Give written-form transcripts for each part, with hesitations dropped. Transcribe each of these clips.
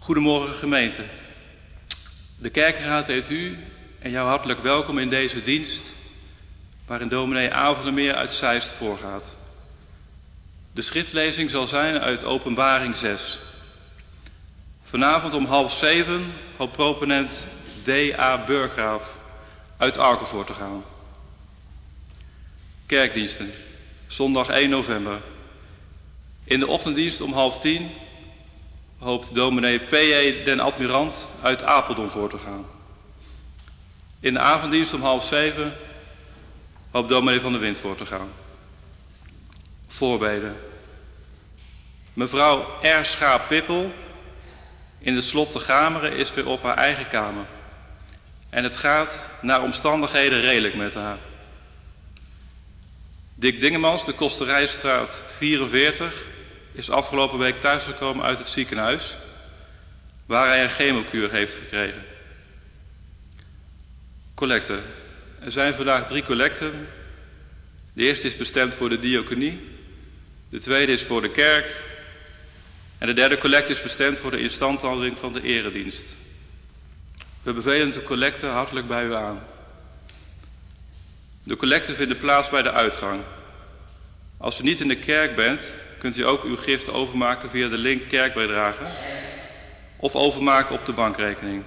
Goedemorgen gemeente. De kerkenraad heet u en jou hartelijk welkom in deze dienst waarin dominee Avellemeer uit Zeist voorgaat. De schriftlezing zal zijn uit Openbaring 6. Vanavond om 6:30 hoopt proponent D.A. Burggraaf uit Arkenvoort te gaan. Kerkdiensten, zondag 1 november. In de ochtenddienst om 9:30 hoopt dominee P.J. den Admirant uit Apeldoorn voor te gaan. In de avonddienst om 6:30 hoopt dominee van der Wind voor te gaan. Voorbeden. Mevrouw R. Schaap-Pippel in het slot te Gameren is weer op haar eigen kamer. En het gaat naar omstandigheden redelijk met haar. Dick Dingemans, de Kosterijstraat 44, is afgelopen week thuisgekomen uit het ziekenhuis, waar hij een chemokuur heeft gekregen. Collecten. Er zijn vandaag 3 collecten. De eerste is bestemd voor de diaconie, de tweede is voor de kerk en de derde collecte is bestemd voor de instandhouding van de eredienst. We bevelen de collecte hartelijk bij u aan. De collecten vinden plaats bij de uitgang. Als u niet in de kerk bent, kunt u ook uw gift overmaken via de link kerkbijdrage of overmaken op de bankrekening.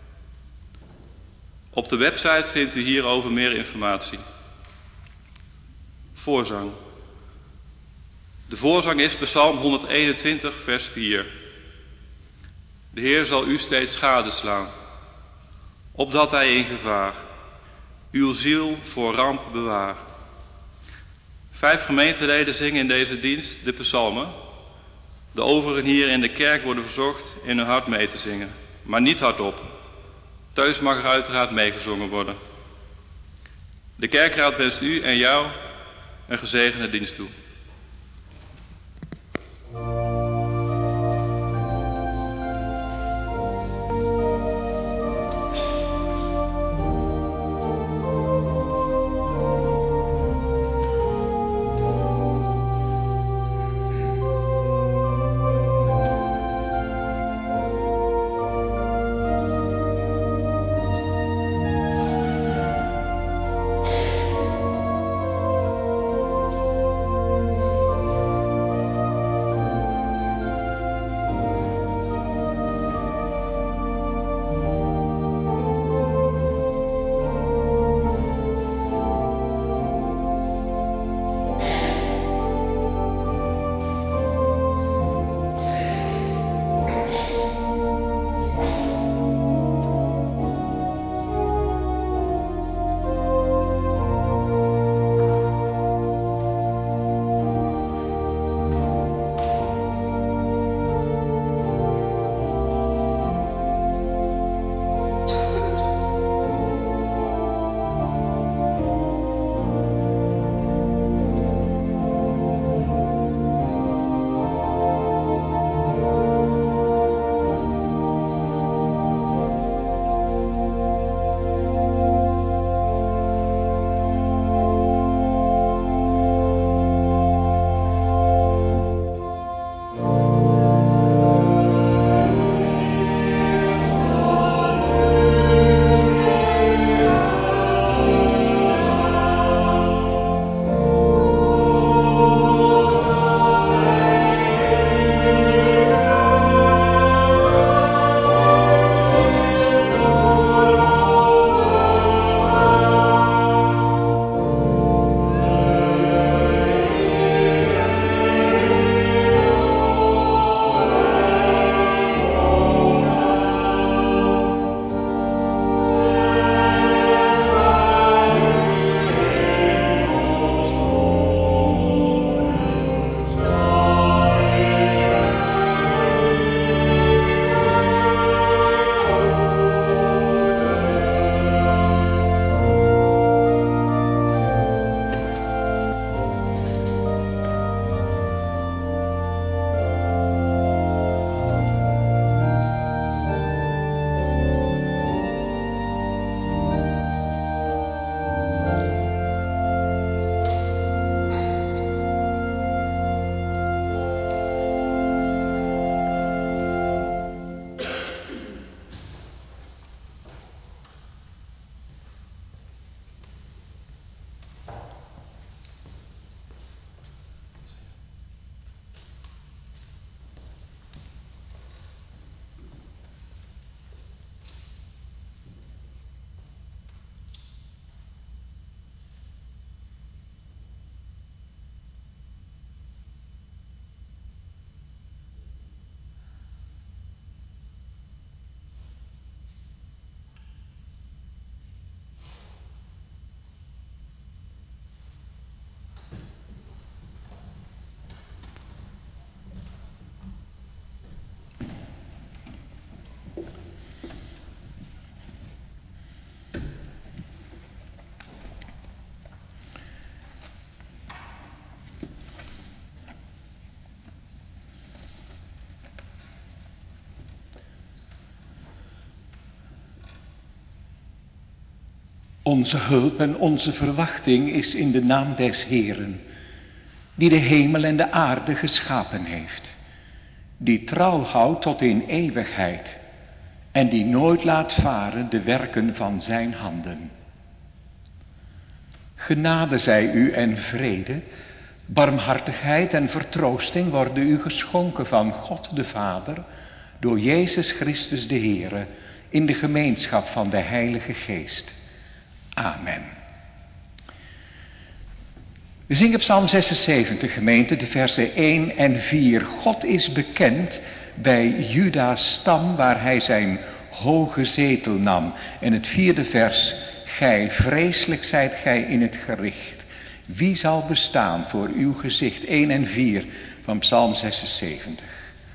Op de website vindt u hierover meer informatie. Voorzang. De voorzang is Psalm 121 vers 4. De Heer zal u steeds gadeslaan, opdat hij in gevaar uw ziel voor ramp bewaar. 5 gemeenteleden zingen in deze dienst de psalmen. De overigen hier in de kerk worden verzocht in hun hart mee te zingen, maar niet hardop. Thuis mag er uiteraard meegezongen worden. De kerkraad wenst u en jou een gezegende dienst toe. Onze hulp en onze verwachting is in de naam des Heeren, die de hemel en de aarde geschapen heeft, die trouw houdt tot in eeuwigheid en die nooit laat varen de werken van zijn handen. Genade zij u en vrede, barmhartigheid en vertroosting worden u geschonken van God de Vader, door Jezus Christus de Heere, in de gemeenschap van de Heilige Geest. Amen. We zingen Psalm 76, gemeente, de versen 1 en 4. God is bekend bij Juda's stam, waar hij zijn hoge zetel nam. En het 4e vers, gij, vreselijk zijt gij in het gericht. Wie zal bestaan voor uw gezicht? 1 en 4 van Psalm 76.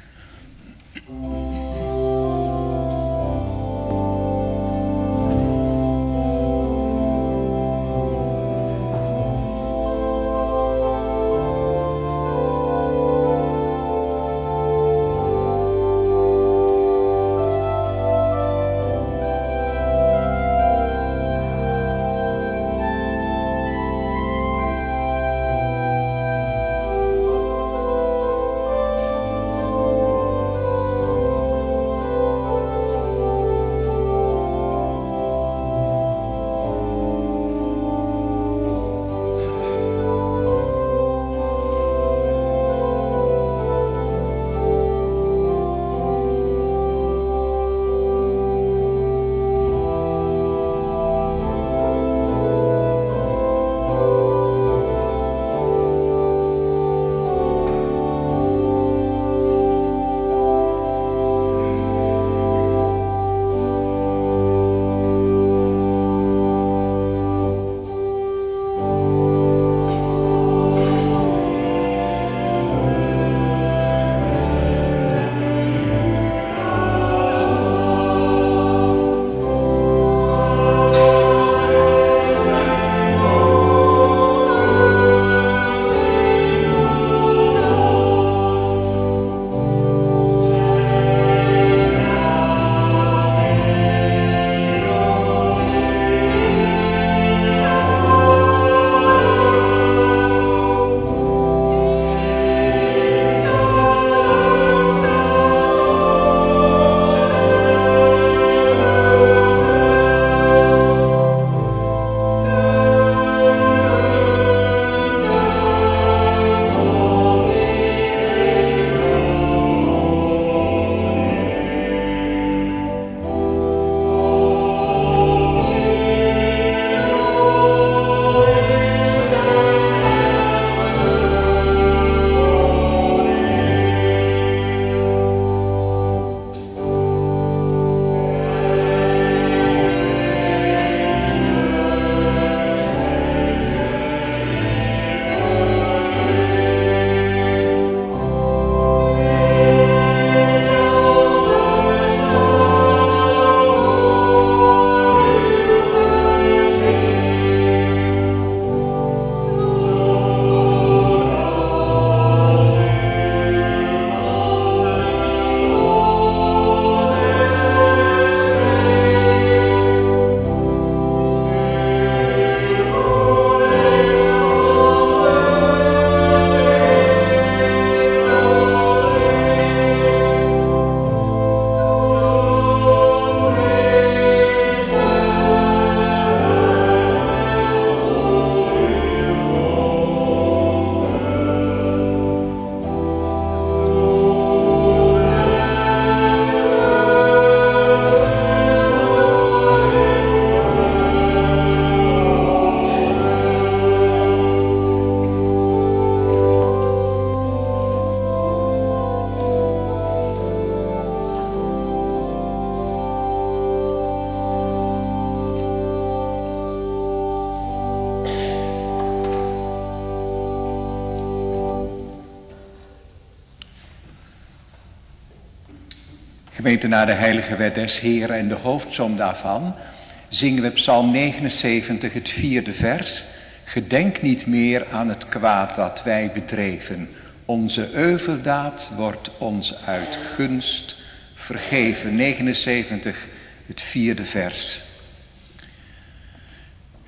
Gemeente, naar de heilige wet des Heeren en de hoofdsom daarvan zingen we Psalm 79, het 4e vers. Gedenk niet meer aan het kwaad dat wij bedreven. Onze euveldaad wordt ons uit gunst vergeven. 79, het 4e vers.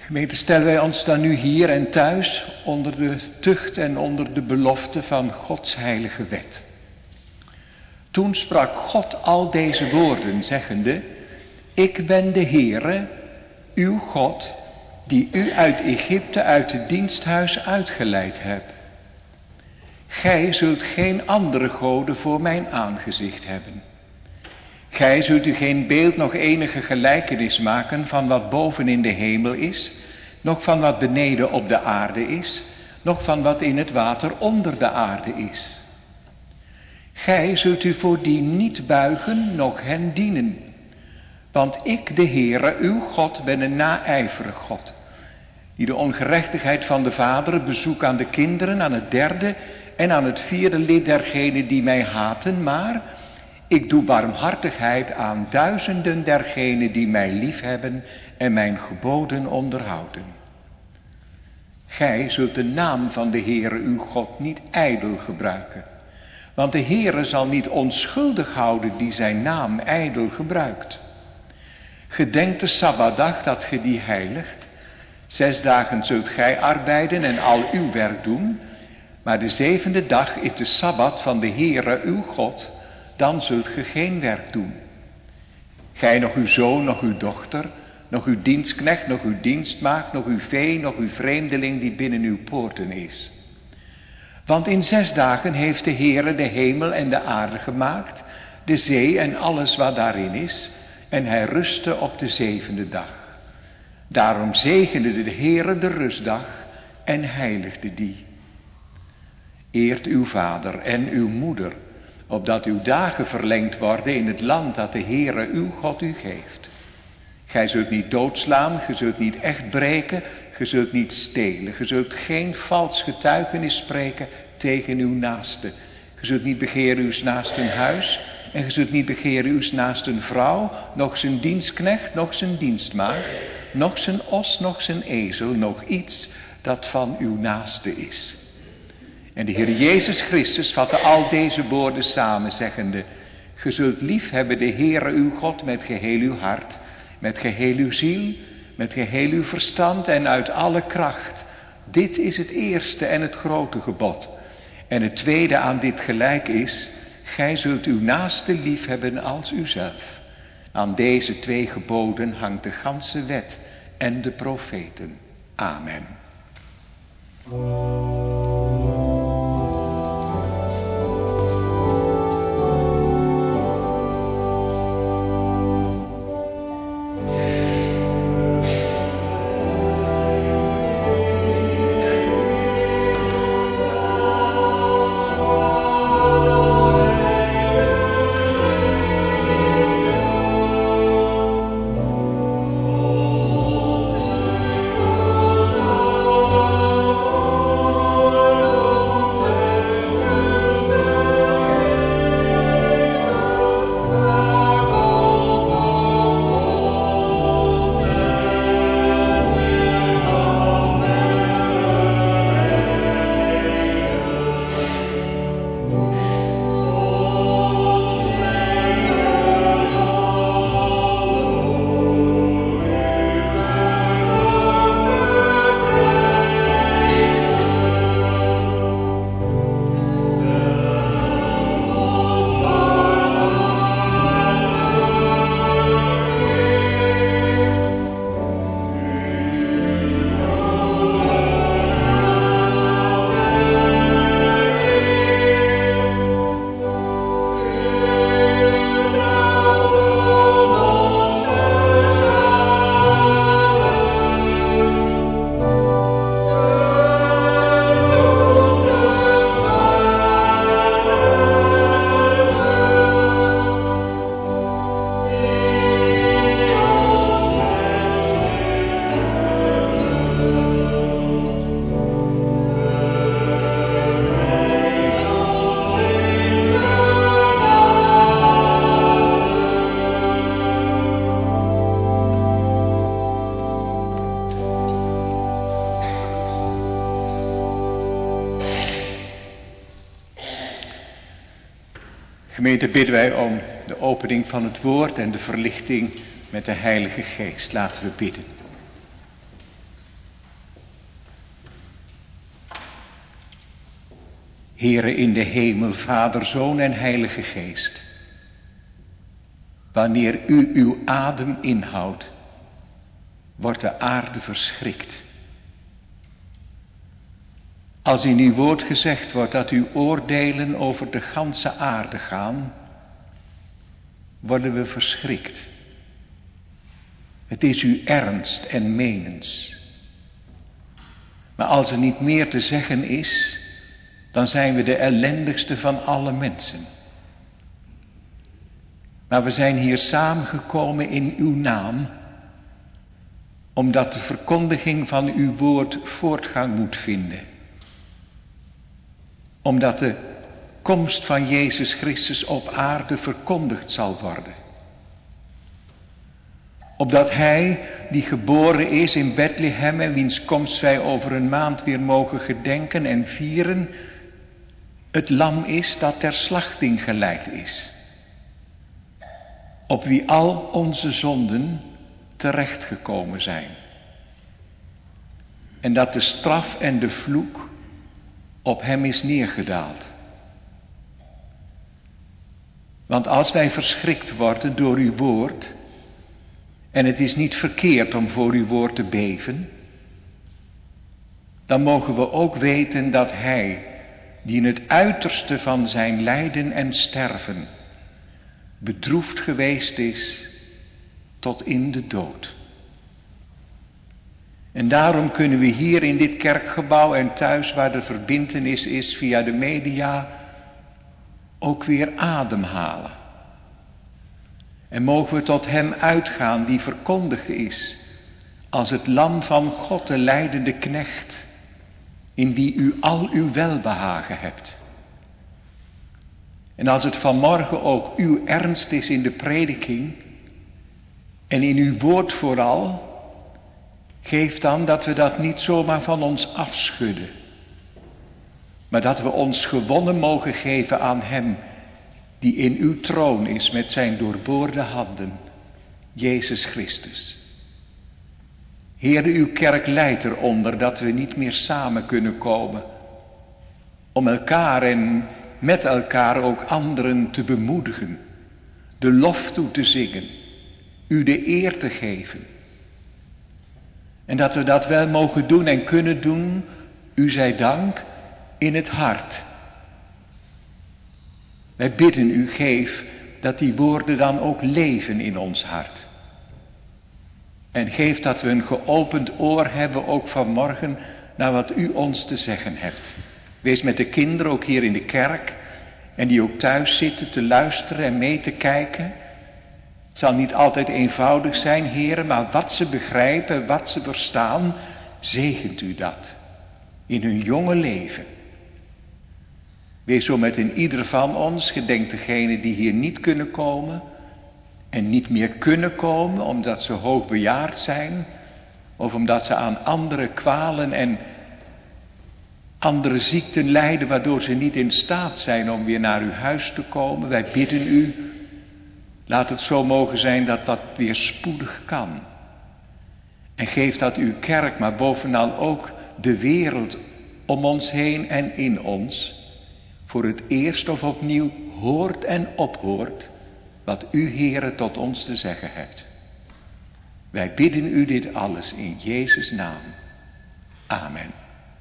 Gemeente, stellen wij ons dan nu hier en thuis onder de tucht en onder de belofte van Gods heilige wet. Toen sprak God al deze woorden, zeggende: Ik ben de Heere, uw God, die u uit Egypte, uit het diensthuis uitgeleid heb. Gij zult geen andere goden voor mijn aangezicht hebben. Gij zult u geen beeld nog enige gelijkenis maken van wat boven in de hemel is, noch van wat beneden op de aarde is, noch van wat in het water onder de aarde is. Gij zult u voor die niet buigen, noch hen dienen. Want ik, de Heere, uw God, ben een naijverig God, die de ongerechtigheid van de vaderen bezoekt aan de kinderen, aan het derde en aan het vierde lid dergenen die mij haten, maar ik doe barmhartigheid aan duizenden dergenen die mij liefhebben en mijn geboden onderhouden. Gij zult de naam van de Heere uw God niet ijdel gebruiken, want de Heere zal niet onschuldig houden die zijn naam ijdel gebruikt. Gedenk de Sabbatdag dat ge die heiligt. 6 dagen zult gij arbeiden en al uw werk doen, maar de 7e dag is de Sabbat van de Heere uw God, dan zult ge geen werk doen. Gij, nog uw zoon, nog uw dochter, nog uw dienstknecht, nog uw dienstmaagd, nog uw vee, nog uw vreemdeling die binnen uw poorten is. Want in 6 dagen heeft de Heere de hemel en de aarde gemaakt, de zee en alles wat daarin is, en hij rustte op de 7e dag. Daarom zegende de Heere de rustdag en heiligde die. Eert uw vader en uw moeder, opdat uw dagen verlengd worden in het land dat de Heere uw God u geeft. Gij zult niet doodslaan, ge zult niet echt breken, ge zult niet stelen, ge zult geen vals getuigenis spreken tegen uw naaste. Ge zult niet begeren uws naasten huis, en ge zult niet begeren uws naasten vrouw, noch zijn dienstknecht, noch zijn dienstmaagd, noch zijn os, noch zijn ezel, noch iets dat van uw naaste is. En de Heer Jezus Christus vatte al deze woorden samen, zeggende: Ge zult lief hebben de Heere uw God met geheel uw hart, met geheel uw ziel, met geheel uw verstand en uit alle kracht. Dit is het eerste en het grote gebod. En het tweede aan dit gelijk is: Gij zult uw naaste lief hebben als uzelf. Aan deze 2 geboden hangt de ganse wet en de profeten. Amen. Gemeente, bidden wij om de opening van het woord en de verlichting met de Heilige Geest. Laten we bidden. Heere in de hemel, Vader, Zoon en Heilige Geest. Wanneer u uw adem inhoudt, wordt de aarde verschrikt. Als in uw woord gezegd wordt dat uw oordelen over de ganse aarde gaan, worden we verschrikt. Het is uw ernst en menens. Maar als er niet meer te zeggen is, dan zijn we de ellendigste van alle mensen. Maar we zijn hier samengekomen in uw naam, omdat de verkondiging van uw woord voortgang moet vinden. Omdat de komst van Jezus Christus op aarde verkondigd zal worden. Opdat Hij, die geboren is in Bethlehem en wiens komst wij over een maand weer mogen gedenken en vieren, het lam is dat ter slachting geleid is. Op wie al onze zonden terechtgekomen zijn. En dat de straf en de vloek op hem is neergedaald. Want als wij verschrikt worden door uw woord, en het is niet verkeerd om voor uw woord te beven, dan mogen we ook weten dat Hij, die in het uiterste van zijn lijden en sterven bedroefd geweest is tot in de dood. En daarom kunnen we hier in dit kerkgebouw en thuis waar de verbintenis is via de media ook weer ademhalen. En mogen we tot Hem uitgaan die verkondigd is als het lam van God, de lijdende knecht, in wie u al uw welbehagen hebt. En als het vanmorgen ook uw ernst is in de prediking en in uw woord vooral, geef dan dat we dat niet zomaar van ons afschudden, maar dat we ons gewonnen mogen geven aan Hem die in uw troon is met zijn doorboorde handen, Jezus Christus. Heere, uw kerk lijdt eronder dat we niet meer samen kunnen komen, om elkaar en met elkaar ook anderen te bemoedigen, de lof toe te zingen, u de eer te geven. En dat we dat wel mogen doen en kunnen doen, u zij dank, in het hart. Wij bidden u, geef dat die woorden dan ook leven in ons hart. En geef dat we een geopend oor hebben, ook vanmorgen, naar wat u ons te zeggen hebt. Wees met de kinderen, ook hier in de kerk, en die ook thuis zitten te luisteren en mee te kijken. Het zal niet altijd eenvoudig zijn, heren, maar wat ze begrijpen, wat ze verstaan, zegent u dat in hun jonge leven. Wees zo met in ieder van ons, gedenk degenen die hier niet kunnen komen en niet meer kunnen komen omdat ze hoogbejaard zijn of omdat ze aan andere kwalen en andere ziekten lijden waardoor ze niet in staat zijn om weer naar uw huis te komen. Wij bidden u, laat het zo mogen zijn dat dat weer spoedig kan. En geef dat uw kerk, maar bovenal ook de wereld om ons heen en in ons, voor het eerst of opnieuw hoort en ophoort wat u, Heere, tot ons te zeggen hebt. Wij bidden u dit alles in Jezus' naam. Amen.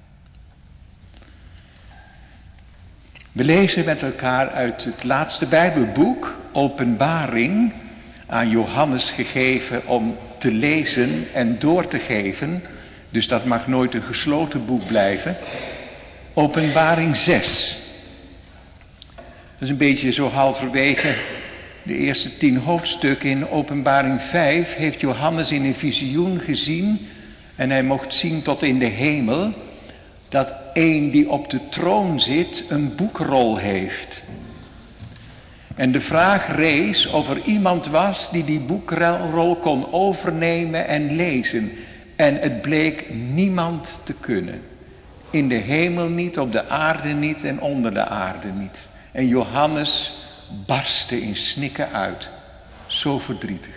We lezen met elkaar uit het laatste Bijbelboek, Openbaring, aan Johannes gegeven om te lezen en door te geven. Dus dat mag nooit een gesloten boek blijven. Openbaring 6. Dat is een beetje zo halverwege de eerste 10 hoofdstukken. In Openbaring 5 heeft Johannes in een visioen gezien, en hij mocht zien tot in de hemel, dat een die op de troon zit een boekrol heeft. En de vraag rees of er iemand was die die boekrol kon overnemen en lezen. En het bleek niemand te kunnen. In de hemel niet, op de aarde niet en onder de aarde niet. En Johannes barstte in snikken uit. Zo verdrietig.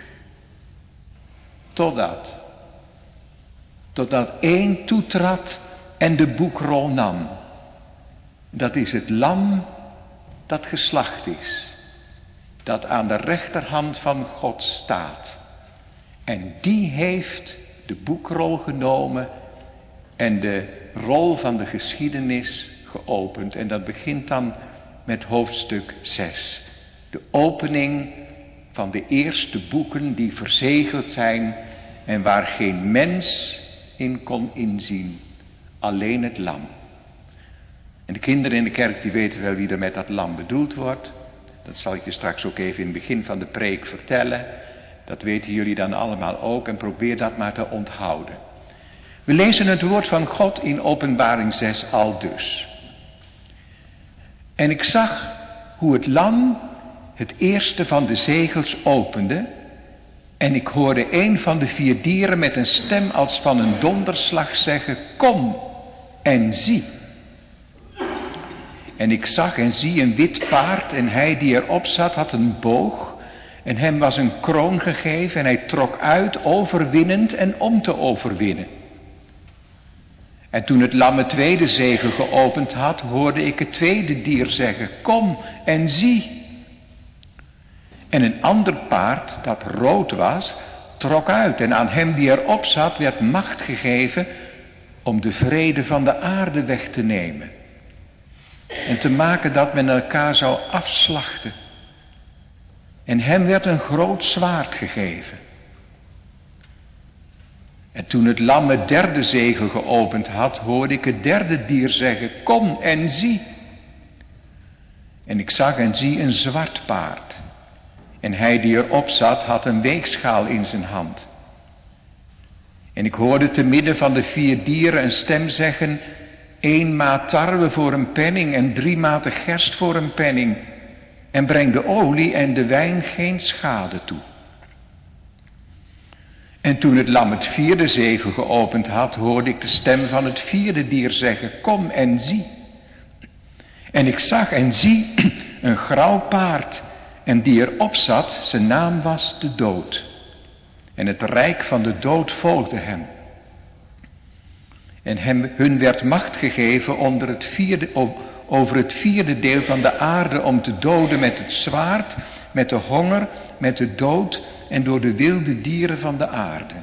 Totdat één toetrad en de boekrol nam. Dat is het lam dat geslacht is. Dat aan de rechterhand van God staat. En die heeft de boekrol genomen en de rol van de geschiedenis geopend. En dat begint dan met hoofdstuk 6. De opening van de eerste boeken die verzegeld zijn en waar geen mens in kon inzien. Alleen het lam. En de kinderen in de kerk die weten wel wie er met dat lam bedoeld wordt. Dat zal ik je straks ook even in het begin van de preek vertellen. Dat weten jullie dan allemaal ook en probeer dat maar te onthouden. We lezen het woord van God in Openbaring 6 aldus. En ik zag hoe het lam het eerste van de zegels opende. En ik hoorde een van de 4 dieren met een stem als van een donderslag zeggen: kom en zie. En ik zag en zie een wit paard en hij die erop zat had een boog. En hem was een kroon gegeven en hij trok uit overwinnend en om te overwinnen. En toen het lam het tweede zegel geopend had, hoorde ik het tweede dier zeggen: kom en zie. En een ander paard, dat rood was, trok uit en aan hem die erop zat werd macht gegeven om de vrede van de aarde weg te nemen. En te maken dat men elkaar zou afslachten. En hem werd een groot zwaard gegeven. En toen het lam het derde zegel geopend had, hoorde ik het derde dier zeggen: kom en zie. En ik zag en zie een zwart paard. En hij die erop zat had een weegschaal in zijn hand. En ik hoorde te midden van de 4 dieren een stem zeggen: 1 maat tarwe voor een penning en 3 maten gerst voor een penning. En breng de olie en de wijn geen schade toe. En toen het lam het 4e zegel geopend had, hoorde ik de stem van het 4e dier zeggen: kom en zie. En ik zag en zie een grauw paard en die erop zat, zijn naam was de dood. En het rijk van de dood volgde hem. En hun werd macht gegeven over het 4e deel van de aarde om te doden met het zwaard, met de honger, met de dood en door de wilde dieren van de aarde.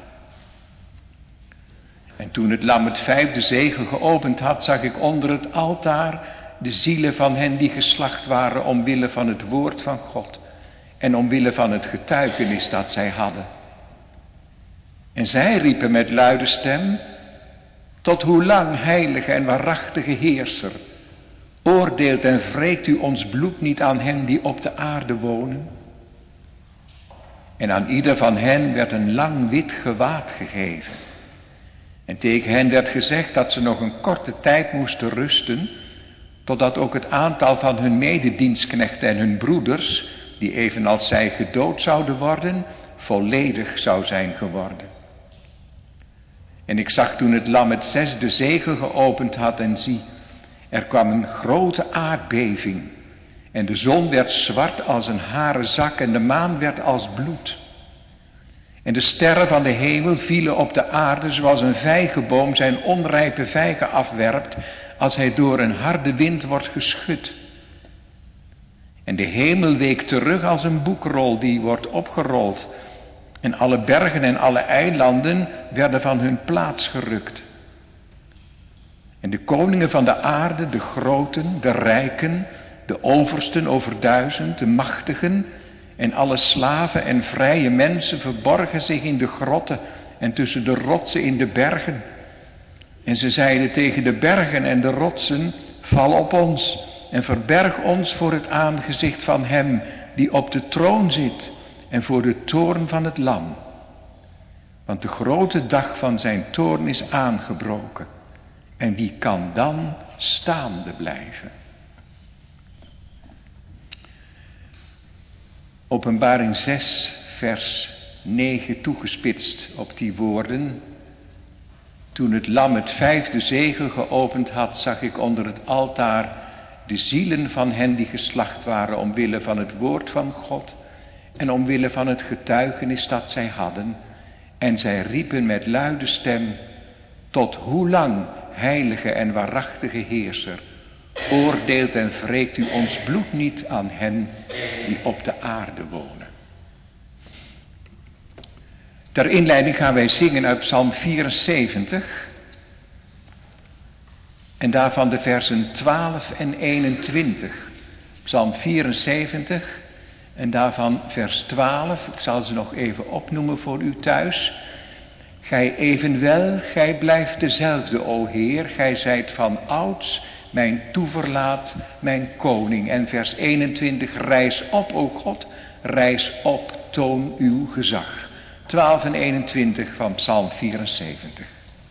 En toen het lam het 5e zegel geopend had, zag ik onder het altaar de zielen van hen die geslacht waren omwille van het woord van God en omwille van het getuigenis dat zij hadden. En zij riepen met luide stem: tot hoe lang, heilige en waarachtige heerser, oordeelt en wreekt u ons bloed niet aan hen die op de aarde wonen? En aan ieder van hen werd een lang wit gewaad gegeven. En tegen hen werd gezegd dat ze nog een korte tijd moesten rusten, totdat ook het aantal van hun mededienstknechten en hun broeders, die evenals zij gedood zouden worden, volledig zou zijn geworden. En ik zag toen het lam het 6e zegel geopend had en zie, er kwam een grote aardbeving. En de zon werd zwart als een haren zak en de maan werd als bloed. En de sterren van de hemel vielen op de aarde zoals een vijgenboom zijn onrijpe vijgen afwerpt als hij door een harde wind wordt geschud. En de hemel week terug als een boekrol die wordt opgerold. En alle bergen en alle eilanden werden van hun plaats gerukt. En de koningen van de aarde, de groten, de rijken, de oversten over 1000, de machtigen en alle slaven en vrije mensen verborgen zich in de grotten en tussen de rotsen in de bergen. En ze zeiden tegen de bergen en de rotsen: val op ons en verberg ons voor het aangezicht van hem die op de troon zit en voor de toorn van het lam. Want de grote dag van zijn toorn is aangebroken. En wie kan dan staande blijven? Openbaring 6, vers 9 toegespitst op die woorden. Toen het lam het 5e zegel geopend had, zag ik onder het altaar de zielen van hen die geslacht waren omwille van het woord van God en omwille van het getuigenis dat zij hadden. En zij riepen met luide stem: tot hoe lang, heilige en waarachtige heerser, Oordeelt en wreekt u ons bloed niet aan hen die op de aarde wonen. Ter inleiding gaan wij zingen uit Psalm 74 en daarvan de versen 12 en 21. Psalm 74 en daarvan vers 12. Ik zal ze nog even opnoemen voor u thuis. Gij evenwel, gij blijft dezelfde, o Heer, gij zijt van ouds mijn toeverlaat, mijn koning. En vers 21, rijs op, o God, rijs op, toon uw gezag. 12 en 21 van Psalm 74.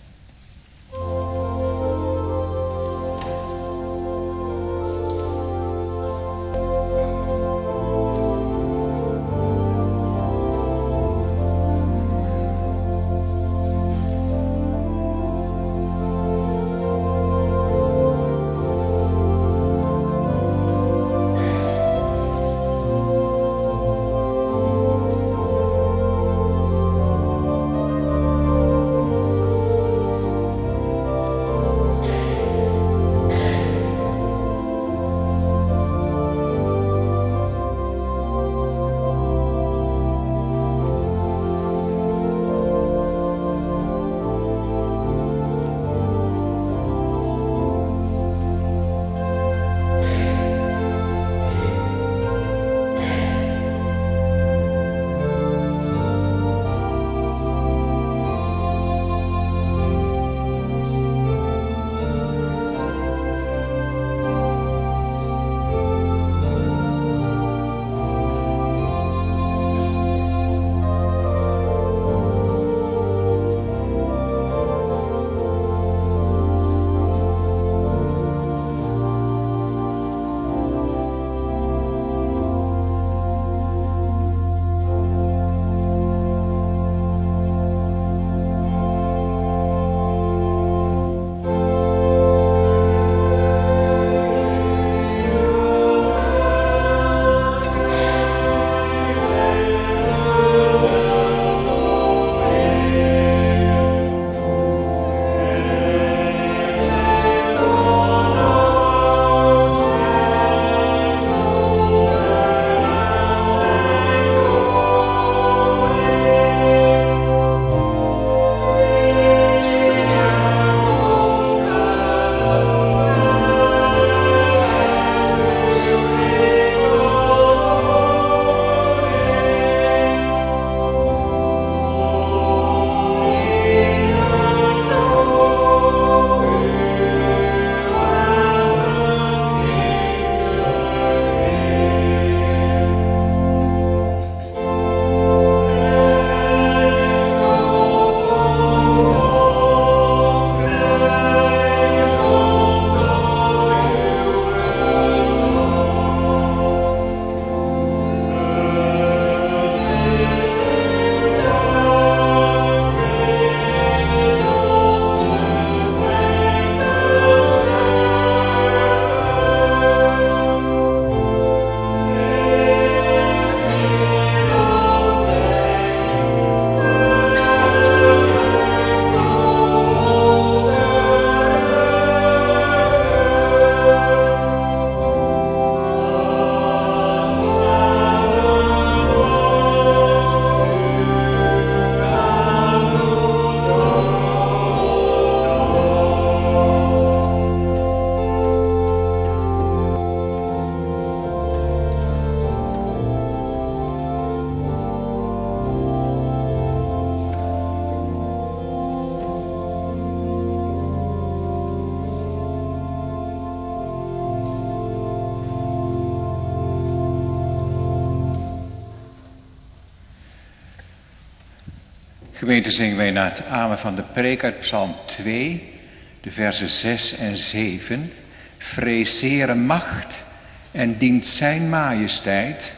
Gemeente, zingen wij na het amen van de preek uit Psalm 2, de versen 6 en 7. Vrees Heere macht en dient zijn majesteit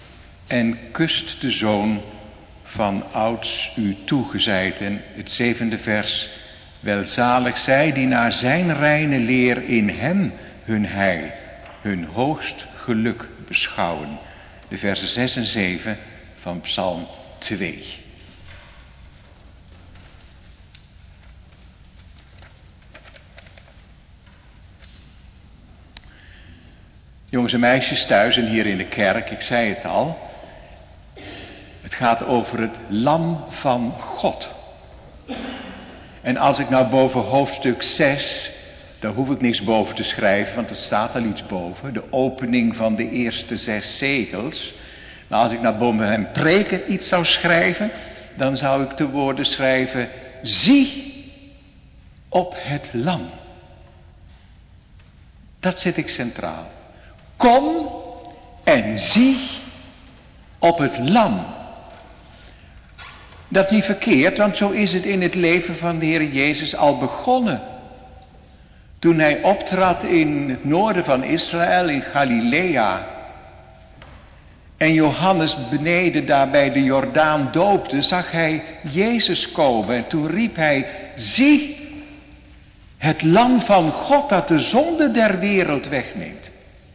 en kust de Zoon van ouds u toegezeid. En het 7e vers. Welzalig zij die naar zijn reine leer in hem hun heil, hun hoogst geluk beschouwen. De versen 6 en 7 van Psalm 2. Jongens en meisjes thuis en hier in de kerk, ik zei het al. Het gaat over het lam van God. En als ik nou boven hoofdstuk 6, daar hoef ik niks boven te schrijven, want er staat al iets boven. De opening van de eerste 6 zegels. Maar als ik nou boven hem preken iets zou schrijven, dan zou ik de woorden schrijven: zie op het lam. Dat zet ik centraal. Kom en zie op het lam. Dat is niet verkeerd, want zo is het in het leven van de Heer Jezus al begonnen. Toen hij optrad in het noorden van Israël, in Galilea. En Johannes beneden daar bij de Jordaan doopte, zag hij Jezus komen. En toen riep hij: zie, het lam van God dat de zonde der wereld wegneemt.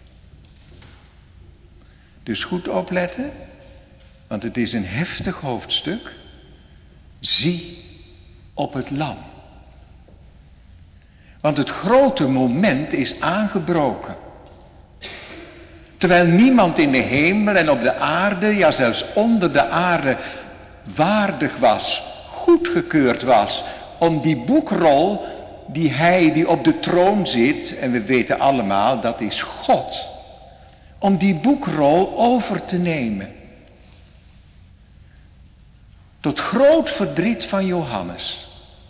Dus goed opletten, want het is een heftig hoofdstuk. Zie op het lam. Want het grote moment is aangebroken. Terwijl niemand in de hemel en op de aarde, ja zelfs onder de aarde, waardig was, goedgekeurd was om die boekrol die hij die op de troon zit, en we weten allemaal dat is God, om die boekrol over te nemen. Tot groot verdriet van Johannes.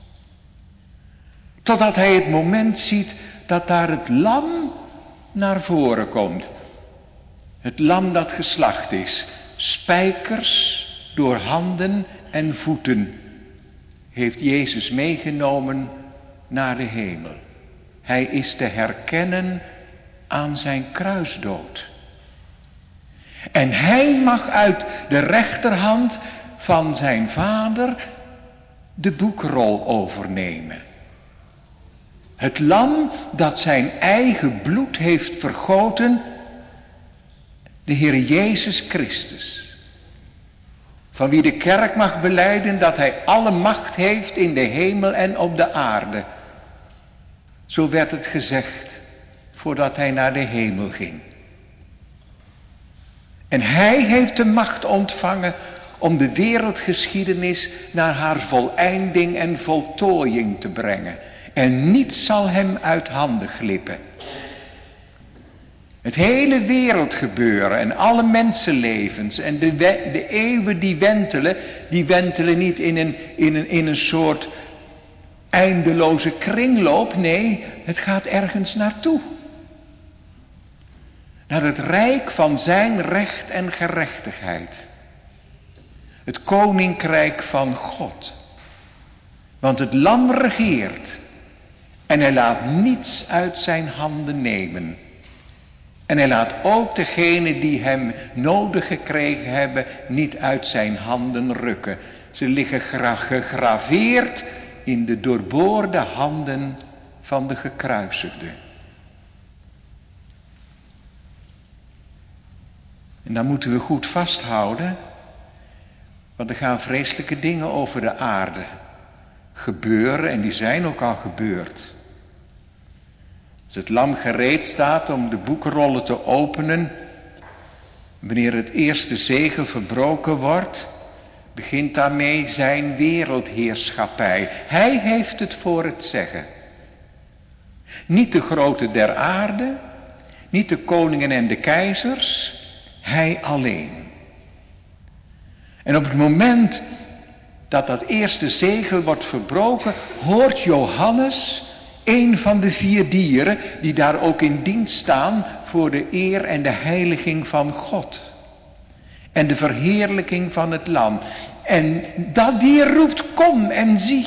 Totdat hij het moment ziet dat daar het lam naar voren komt. Het lam dat geslacht is. Spijkers door handen en voeten heeft Jezus meegenomen naar de hemel. Hij is te herkennen aan zijn kruisdood. En hij mag uit de rechterhand van zijn vader de boekrol overnemen. Het lam dat zijn eigen bloed heeft vergoten, de Heer Jezus Christus. Van wie de kerk mag belijden dat hij alle macht heeft in de hemel en op de aarde. Zo werd het gezegd voordat hij naar de hemel ging. En hij heeft de macht ontvangen om de wereldgeschiedenis naar haar voleinding en voltooiing te brengen. En niets zal hem uit handen glippen. Het hele wereldgebeuren en alle mensenlevens en de eeuwen die wentelen niet in een soort eindeloze kringloop. Nee, het gaat ergens naartoe. Naar het rijk van zijn recht en gerechtigheid. Het koninkrijk van God. Want het lam regeert. En hij laat niets uit zijn handen nemen. En hij laat ook degenen die hem nodig gekregen hebben niet uit zijn handen rukken. Ze liggen gegraveerd in de doorboorde handen van de gekruisigde. En dan moeten we goed vasthouden, want er gaan vreselijke dingen over de aarde gebeuren en die zijn ook al gebeurd. Als het lam gereed staat om de boekrollen te openen, wanneer het eerste zegel verbroken wordt, begint daarmee zijn wereldheerschappij. Hij heeft het voor het zeggen. Niet de grote der aarde, niet de koningen en de keizers, hij alleen. En op het moment dat dat eerste zegel wordt verbroken, hoort Johannes, een van de 4 dieren die daar ook in dienst staan voor de eer en de heiliging van God. En de verheerlijking van het lam. En dat dier roept: kom en zie.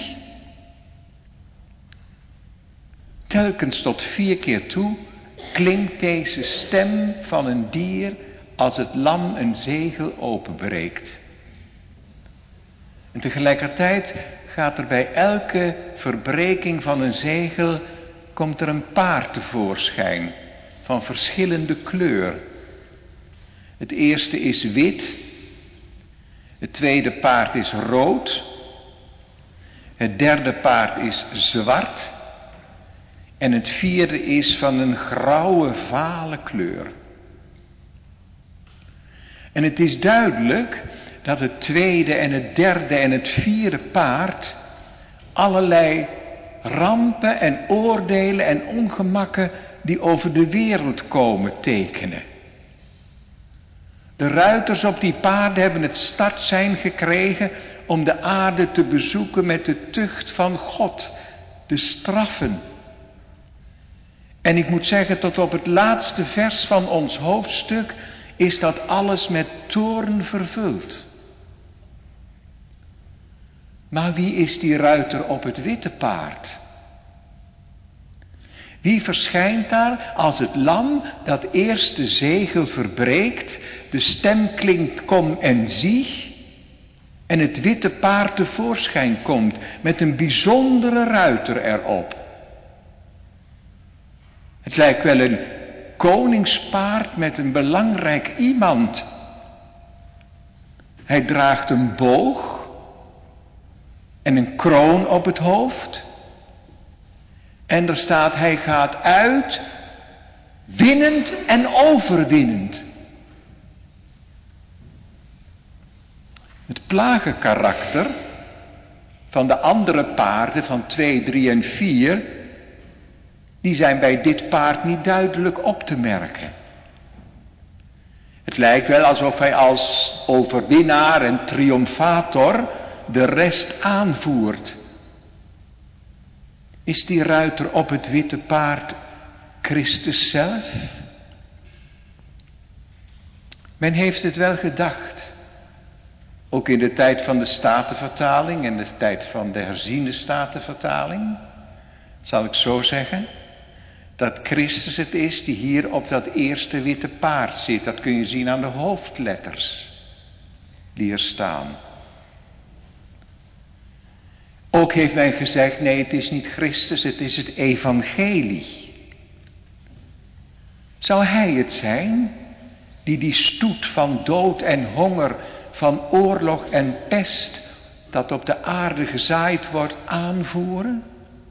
Telkens tot 4 keer toe klinkt deze stem van een dier als het lam een zegel openbreekt. En tegelijkertijd gaat er bij elke verbreking van een zegel, komt er een paard tevoorschijn van verschillende kleur. Het eerste is wit, het tweede paard is rood, het derde paard is zwart en het vierde is van een grauwe, vale kleur. En het is duidelijk dat het tweede en het derde en het vierde paard allerlei rampen en oordelen en ongemakken die over de wereld komen tekenen. De ruiters op die paarden hebben het startsein gekregen om de aarde te bezoeken met de tucht van God, de straffen. En ik moet zeggen, tot op het laatste vers van ons hoofdstuk is dat alles met toorn vervuld. Maar wie is die ruiter op het witte paard? Wie verschijnt daar als het lam dat eerst de zegel verbreekt, de stem klinkt kom en zie, en het witte paard tevoorschijn komt met een bijzondere ruiter erop? Het lijkt wel een koningspaard met een belangrijk iemand. Hij draagt een boog en een kroon op het hoofd. En er staat, hij gaat uit, winnend en overwinnend. Het plagenkarakter van de andere paarden van 2, 3 en 4... die zijn bij dit paard niet duidelijk op te merken. Het lijkt wel alsof hij als overwinnaar en triomfator de rest aanvoert. Is die ruiter op het witte paard Christus zelf? Men heeft het wel gedacht. Ook in de tijd van de Statenvertaling en de tijd van de herziende Statenvertaling. Zal ik zo zeggen? Dat Christus het is die hier op dat eerste witte paard zit. Dat kun je zien aan de hoofdletters die er staan. Ook heeft men gezegd, nee, het is niet Christus, het is het evangelie. Zou hij het zijn die stoet van dood en honger, van oorlog en pest, dat op de aarde gezaaid wordt, aanvoeren?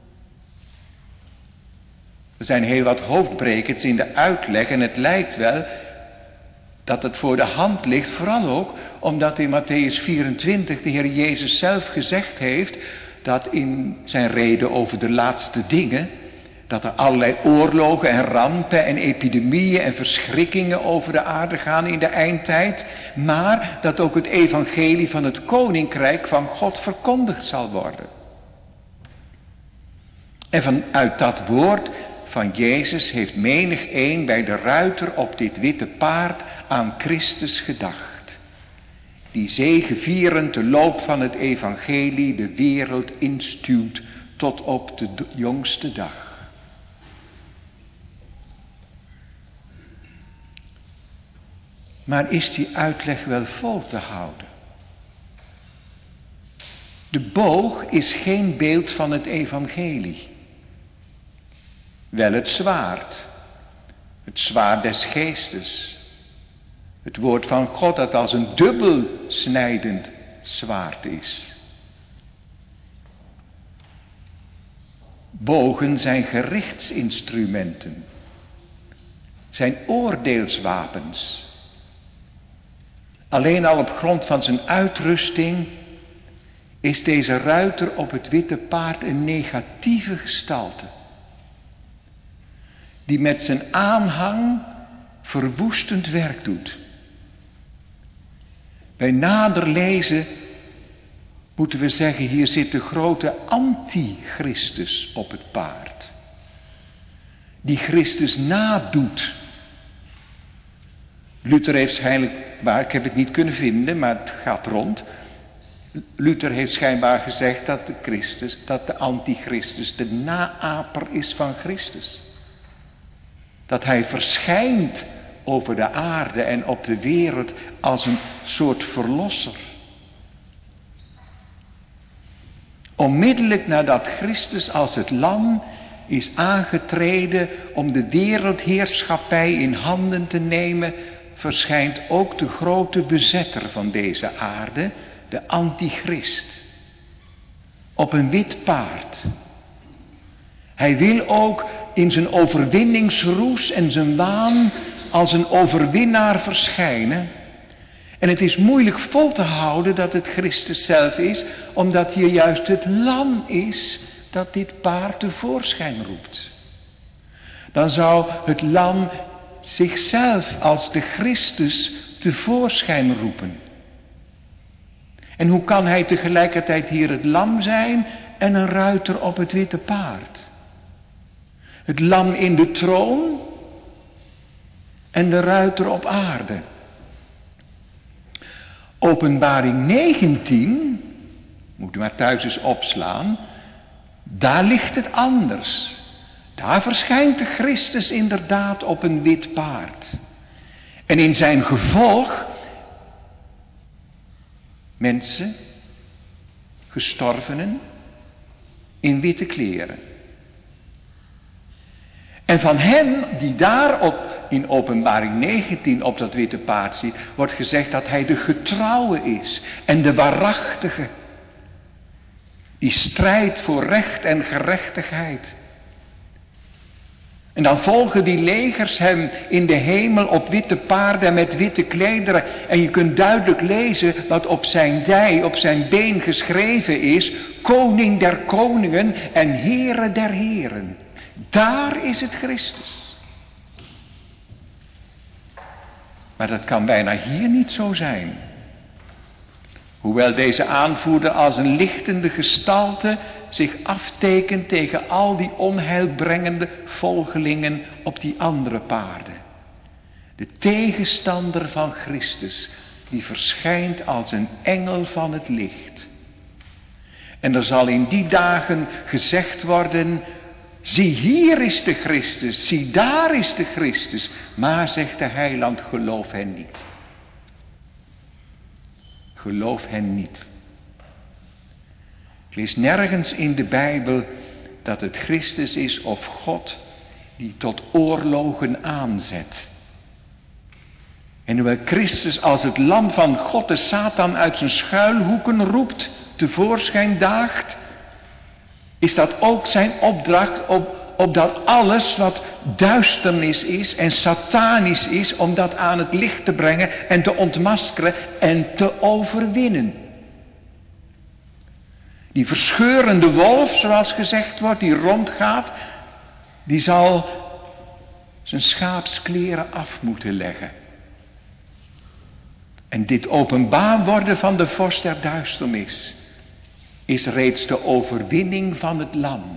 Er zijn heel wat hoofdbrekers in de uitleg en het lijkt wel dat het voor de hand ligt, vooral ook omdat in Mattheüs 24 de Heer Jezus zelf gezegd heeft dat in zijn reden over de laatste dingen, dat er allerlei oorlogen en rampen en epidemieën en verschrikkingen over de aarde gaan in de eindtijd, maar dat ook het evangelie van het koninkrijk van God verkondigd zal worden. En vanuit dat woord van Jezus heeft menigeen bij de ruiter op dit witte paard aan Christus gedacht, die zegevierend de loop van het evangelie de wereld instuwt tot op de jongste dag. Maar is die uitleg wel vol te houden? De boog is geen beeld van het evangelie. Wel het zwaard des geestes. Het woord van God dat als een dubbelsnijdend zwaard is. Bogen zijn gerichtsinstrumenten. Zijn oordeelswapens. Alleen al op grond van zijn uitrusting is deze ruiter op het witte paard een negatieve gestalte, die met zijn aanhang verwoestend werk doet. Bij nader lezen moeten we zeggen, hier zit de grote antichristus op het paard, die Christus nadoet. Luther heeft schijnlijk, maar ik heb het niet kunnen vinden, maar het gaat rond. Luther heeft schijnbaar gezegd dat de antichristus de naaper is van Christus. Dat hij verschijnt over de aarde en op de wereld als een soort verlosser. Onmiddellijk nadat Christus als het lam is aangetreden om de wereldheerschappij in handen te nemen, verschijnt ook de grote bezetter van deze aarde, de antichrist, op een wit paard. Hij wil ook in zijn overwinningsroes en zijn waan als een overwinnaar verschijnen. En het is moeilijk vol te houden dat het Christus zelf is, omdat hier juist het lam is dat dit paard tevoorschijn roept. Dan zou het lam zichzelf als de Christus tevoorschijn roepen. En hoe kan hij tegelijkertijd hier het lam zijn en een ruiter op het witte paard? Het lam in de troon en de ruiter op aarde. Openbaring 19, moet u maar thuis eens opslaan, daar ligt het anders. Daar verschijnt de Christus inderdaad op een wit paard. En in zijn gevolg mensen, gestorvenen, in witte kleren. En van hem die daar in Openbaring 19 op dat witte paard zit, wordt gezegd dat hij de getrouwe is en de waarachtige. Die strijdt voor recht en gerechtigheid. En dan volgen die legers hem in de hemel op witte paarden met witte klederen. En je kunt duidelijk lezen wat op zijn dij, op zijn been geschreven is. Koning der koningen en Heere der heren. Daar is het Christus. Maar dat kan bijna hier niet zo zijn. Hoewel deze aanvoerder als een lichtende gestalte zich aftekent tegen al die onheilbrengende volgelingen op die andere paarden. De tegenstander van Christus, die verschijnt als een engel van het licht. En er zal in die dagen gezegd worden, zie hier is de Christus, zie daar is de Christus. Maar, zegt de heiland, geloof hen niet. Geloof hen niet. Ik lees nergens in de Bijbel dat het Christus is of God die tot oorlogen aanzet. En hoewel Christus als het lam van God de Satan uit zijn schuilhoeken roept, tevoorschijn daagt, is dat ook zijn opdracht opdat alles wat duisternis is en satanisch is, om dat aan het licht te brengen en te ontmaskeren en te overwinnen. Die verscheurende wolf, zoals gezegd wordt, die rondgaat, die zal zijn schaapskleren af moeten leggen. En dit openbaar worden van de vorst der duisternis is reeds de overwinning van het lam.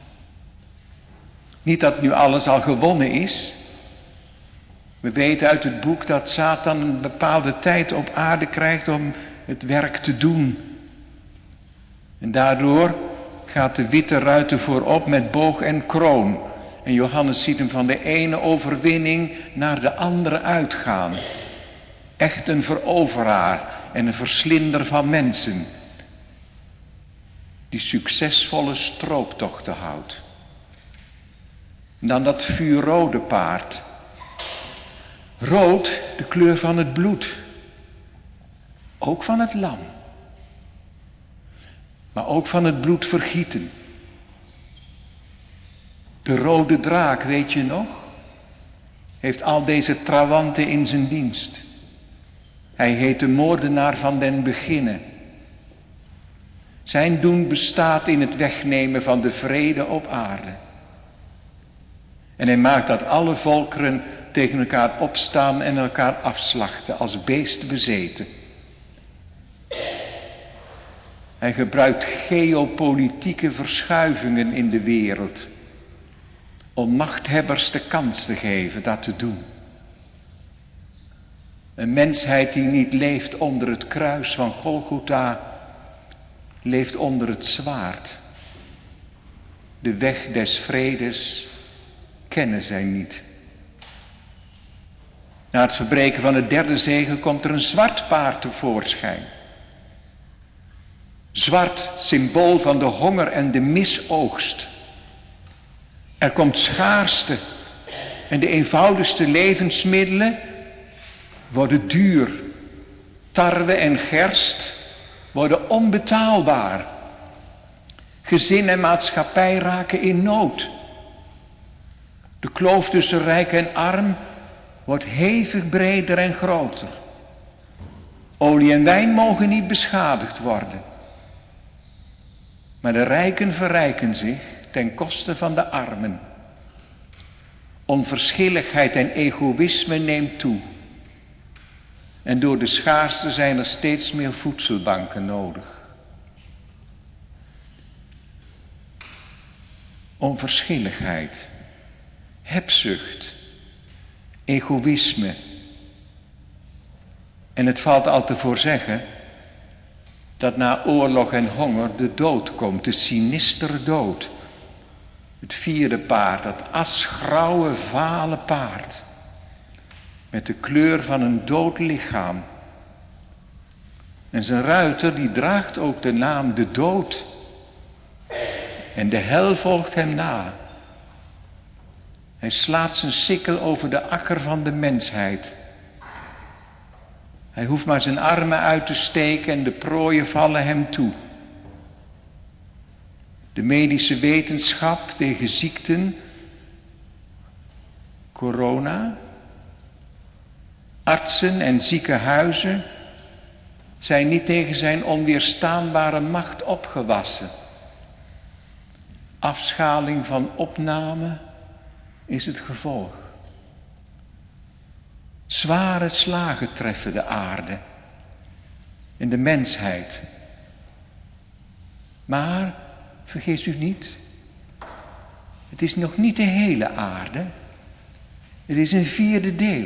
Niet dat nu alles al gewonnen is. We weten uit het boek dat Satan een bepaalde tijd op aarde krijgt om het werk te doen. En daardoor gaat de witte ruiter voorop met boog en kroon. En Johannes ziet hem van de ene overwinning naar de andere uitgaan. Echt een veroveraar en een verslinder van mensen. Die succesvolle strooptochten houdt. En dan dat vuurrode paard. Rood, de kleur van het bloed. Ook van het lam. Maar ook van het bloed vergieten. De rode draak, weet je nog? Heeft al deze trawanten in zijn dienst. Hij heet de moordenaar van den beginne. Zijn doen bestaat in het wegnemen van de vrede op aarde. En hij maakt dat alle volkeren tegen elkaar opstaan en elkaar afslachten als beest bezeten. Hij gebruikt geopolitieke verschuivingen in de wereld om machthebbers de kans te geven dat te doen. Een mensheid die niet leeft onder het kruis van Golgotha, leeft onder het zwaard. De weg des vredes kennen zij niet. Na het verbreken van het derde zegel komt er een zwart paard tevoorschijn. Zwart, symbool van de honger en de misoogst. Er komt schaarste en de eenvoudigste levensmiddelen worden duur. Tarwe en gerst worden onbetaalbaar. Gezin en maatschappij raken in nood. De kloof tussen rijk en arm wordt hevig breder en groter. Olie en wijn mogen niet beschadigd worden. Maar de rijken verrijken zich ten koste van de armen. Onverschilligheid en egoïsme neemt toe. En door de schaarste zijn er steeds meer voedselbanken nodig. Onverschilligheid, hebzucht, egoïsme. En het valt al te voorzeggen dat na oorlog en honger de dood komt, de sinistere dood. Het vierde paard, dat asgrauwe, vale paard. Met de kleur van een dood lichaam. En zijn ruiter die draagt ook de naam de dood. En de hel volgt hem na. Hij slaat zijn sikkel over de akker van de mensheid. Hij hoeft maar zijn armen uit te steken en de prooien vallen hem toe. De medische wetenschap tegen ziekten, corona, artsen en ziekenhuizen zijn niet tegen zijn onweerstaanbare macht opgewassen. Afschaling van opname is het gevolg. Zware slagen treffen de aarde en de mensheid. Maar, vergeet u niet, het is nog niet de hele aarde. Het is een vierde deel.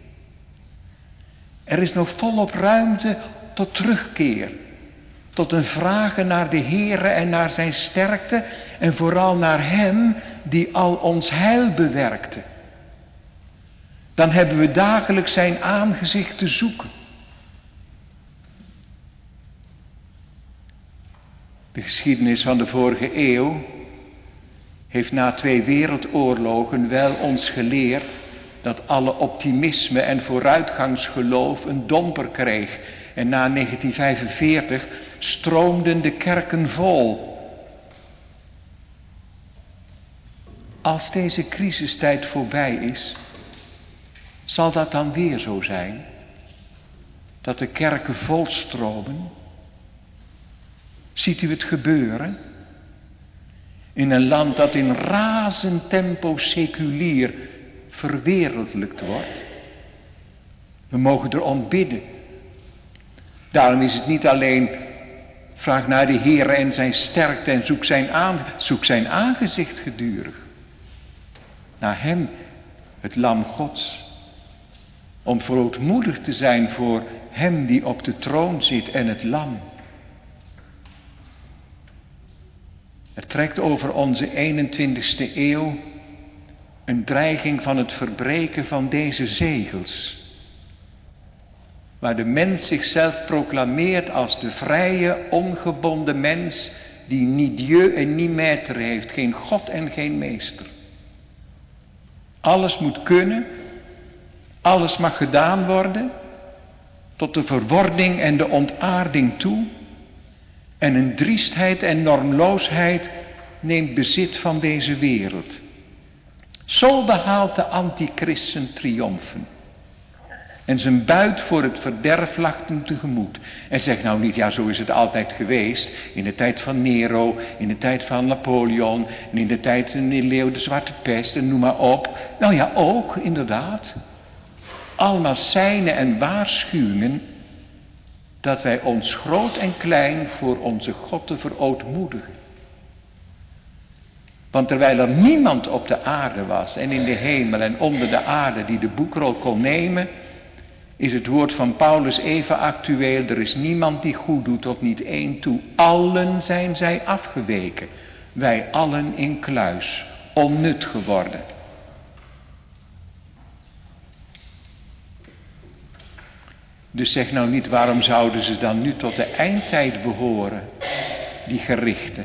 Er is nog volop ruimte tot terugkeer. Tot een vragen naar de Heere en naar zijn sterkte. En vooral naar hem die al ons heil bewerkte. Dan hebben we dagelijks zijn aangezicht te zoeken. De geschiedenis van de vorige eeuw heeft na 2 wereldoorlogen wel ons geleerd dat alle optimisme en vooruitgangsgeloof een domper kreeg. En na 1945 stroomden de kerken vol. Als deze crisistijd voorbij is, zal dat dan weer zo zijn? Dat de kerken volstromen? Ziet u het gebeuren? In een land dat in razend tempo seculier verwereldlijkt wordt. We mogen erom bidden. Daarom is het niet alleen vraag naar de Heere en zijn sterkte en zoek zijn aangezicht gedurig. Naar hem, het lam Gods. Om verootmoedigd te zijn voor hem die op de troon zit en het lam. Er trekt over onze 21ste eeuw een dreiging van het verbreken van deze zegels. Waar de mens zichzelf proclameert als de vrije, ongebonden mens die niet Dieu en niet maître heeft, geen God en geen meester. Alles moet kunnen, alles mag gedaan worden, tot de verwording en de ontaarding toe. En een driestheid en normloosheid neemt bezit van deze wereld. Zo behaalt de antichrist zijn triomfen. En zijn buit voor het verderf lacht hem tegemoet. En zegt nou niet, ja zo is het altijd geweest. In de tijd van Nero, in de tijd van Napoleon. En in de tijd van Leo de Zwarte Pest en noem maar op. Nou ja, ook inderdaad. Allemaal seinen en waarschuwingen. Dat wij ons groot en klein voor onze God te verootmoedigen. Want terwijl er niemand op de aarde was en in de hemel en onder de aarde die de boekrol kon nemen, is het woord van Paulus even actueel. Er is niemand die goed doet tot niet één toe. Allen zijn zij afgeweken. Wij allen in kluis. Onnut geworden. Dus zeg nou niet, waarom zouden ze dan nu tot de eindtijd behoren, die gerichten?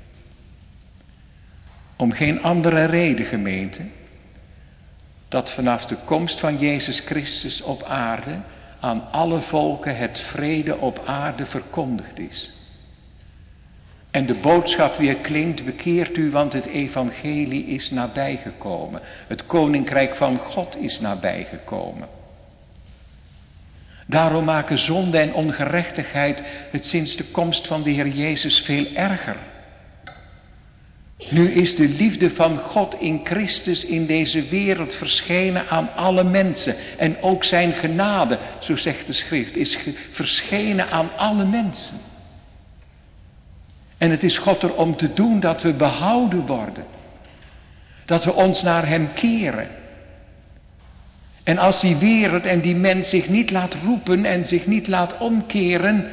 Om geen andere reden, gemeente, dat vanaf de komst van Jezus Christus op aarde aan alle volken het vrede op aarde verkondigd is. En de boodschap weer klinkt, bekeert u, want het evangelie is nabijgekomen. Het koninkrijk van God is nabijgekomen. Daarom maken zonde en ongerechtigheid het sinds de komst van de Heer Jezus veel erger. Nu is de liefde van God in Christus in deze wereld verschenen aan alle mensen. En ook zijn genade, zo zegt de schrift, is verschenen aan alle mensen. En het is God er om te doen dat we behouden worden. Dat we ons naar hem keren. En als die wereld en die mens zich niet laat roepen en zich niet laat omkeren,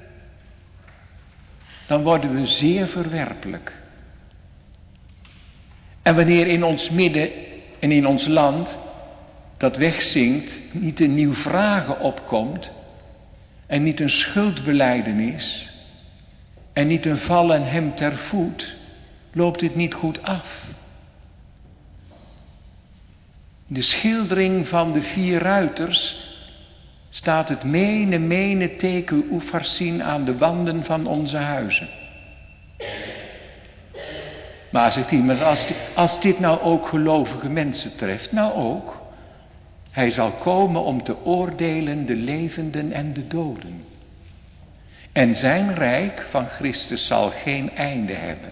dan worden we zeer verwerpelijk. En wanneer in ons midden en in ons land dat wegzinkt, niet een nieuw vragen opkomt en niet een schuldbelijdenis en niet een vallen hem ter voet, loopt dit niet goed af. In de schildering van de 4 ruiters staat het mene tekel oefarsin aan de wanden van onze huizen. Maar zegt iemand, als dit nou ook gelovige mensen treft, nou ook. Hij zal komen om te oordelen de levenden en de doden. En zijn rijk van Christus zal geen einde hebben.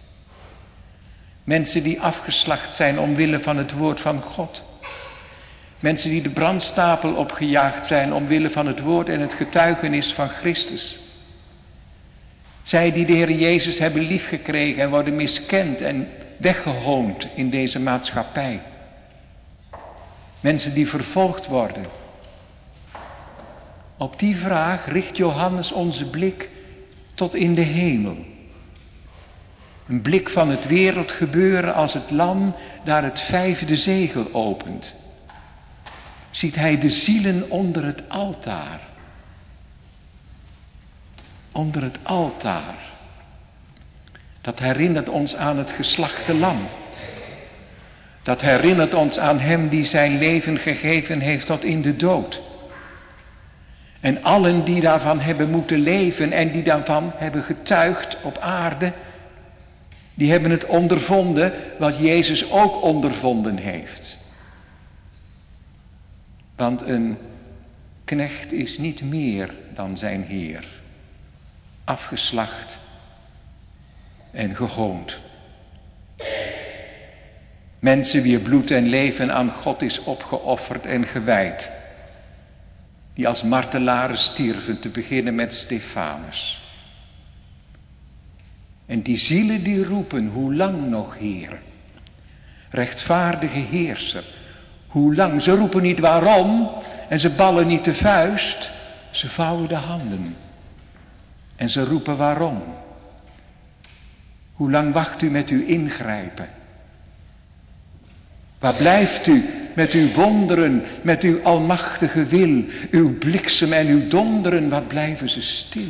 Mensen die afgeslacht zijn omwille van het woord van God. Mensen die de brandstapel opgejaagd zijn omwille van het woord en het getuigenis van Christus. Zij die de Heer Jezus hebben liefgekregen en worden miskend en weggehoond in deze maatschappij. Mensen die vervolgd worden. Op die vraag richt Johannes onze blik tot in de hemel. Een blik van het wereldgebeuren als het lam daar het 5e zegel opent. Ziet hij de zielen onder het altaar. Onder het altaar. Dat herinnert ons aan het geslachte lam. Dat herinnert ons aan hem die zijn leven gegeven heeft tot in de dood. En allen die daarvan hebben moeten leven en die daarvan hebben getuigd op aarde, die hebben het ondervonden wat Jezus ook ondervonden heeft. Want een knecht is niet meer dan zijn Heer. Afgeslacht en gehoond. Mensen wier bloed en leven aan God is opgeofferd en gewijd. Die als martelaren stierven, te beginnen met Stefanus. En die zielen die roepen, hoe lang nog, Heer? Rechtvaardige heerser, hoe lang? Ze roepen niet waarom en ze ballen niet de vuist, ze vouwen de handen. En ze roepen waarom? Hoe lang wacht u met uw ingrijpen? Waar blijft u met uw wonderen, met uw almachtige wil, uw bliksem en uw donderen, wat blijven ze stil?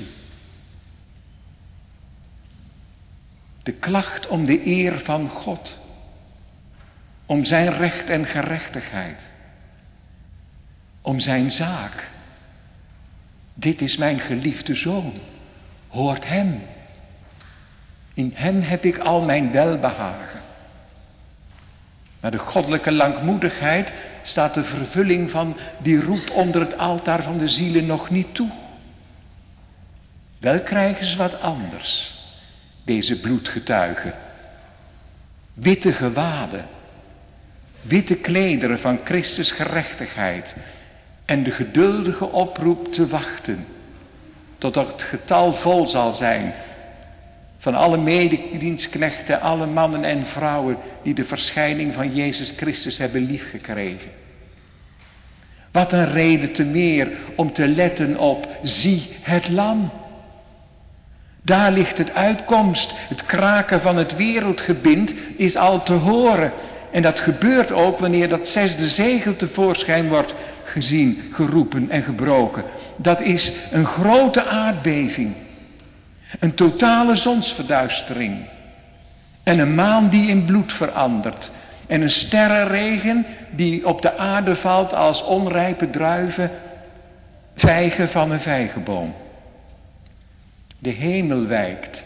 De klacht om de eer van God, om zijn recht en gerechtigheid, om zijn zaak. Dit is mijn geliefde zoon, hoort hem. In hem heb ik al mijn welbehagen. Maar de goddelijke langmoedigheid staat de vervulling van die roep onder het altaar van de zielen nog niet toe. Wel krijgen ze wat anders, deze bloedgetuigen. Witte gewaden, witte klederen van Christus gerechtigheid en de geduldige oproep te wachten, totdat het getal vol zal zijn van alle mededienstknechten, alle mannen en vrouwen die de verschijning van Jezus Christus hebben liefgekregen. Wat een reden te meer om te letten op, zie het lam. Daar ligt het uitkomst. Het kraken van het wereldgebind is al te horen. En dat gebeurt ook wanneer dat 6e zegel tevoorschijn wordt gezien, geroepen en gebroken. Dat is een grote aardbeving. Een totale zonsverduistering. En een maan die in bloed verandert. En een sterrenregen die op de aarde valt als onrijpe druiven, vijgen van een vijgenboom. De hemel wijkt.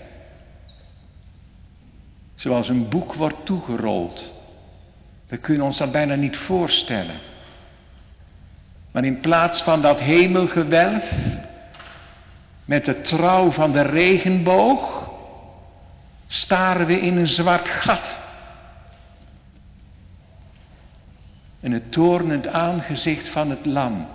Zoals een boek wordt toegerold. We kunnen ons dat bijna niet voorstellen. Maar in plaats van dat hemelgewelf, met de trouw van de regenboog, staren we in een zwart gat. En het toornend aangezicht van het lam.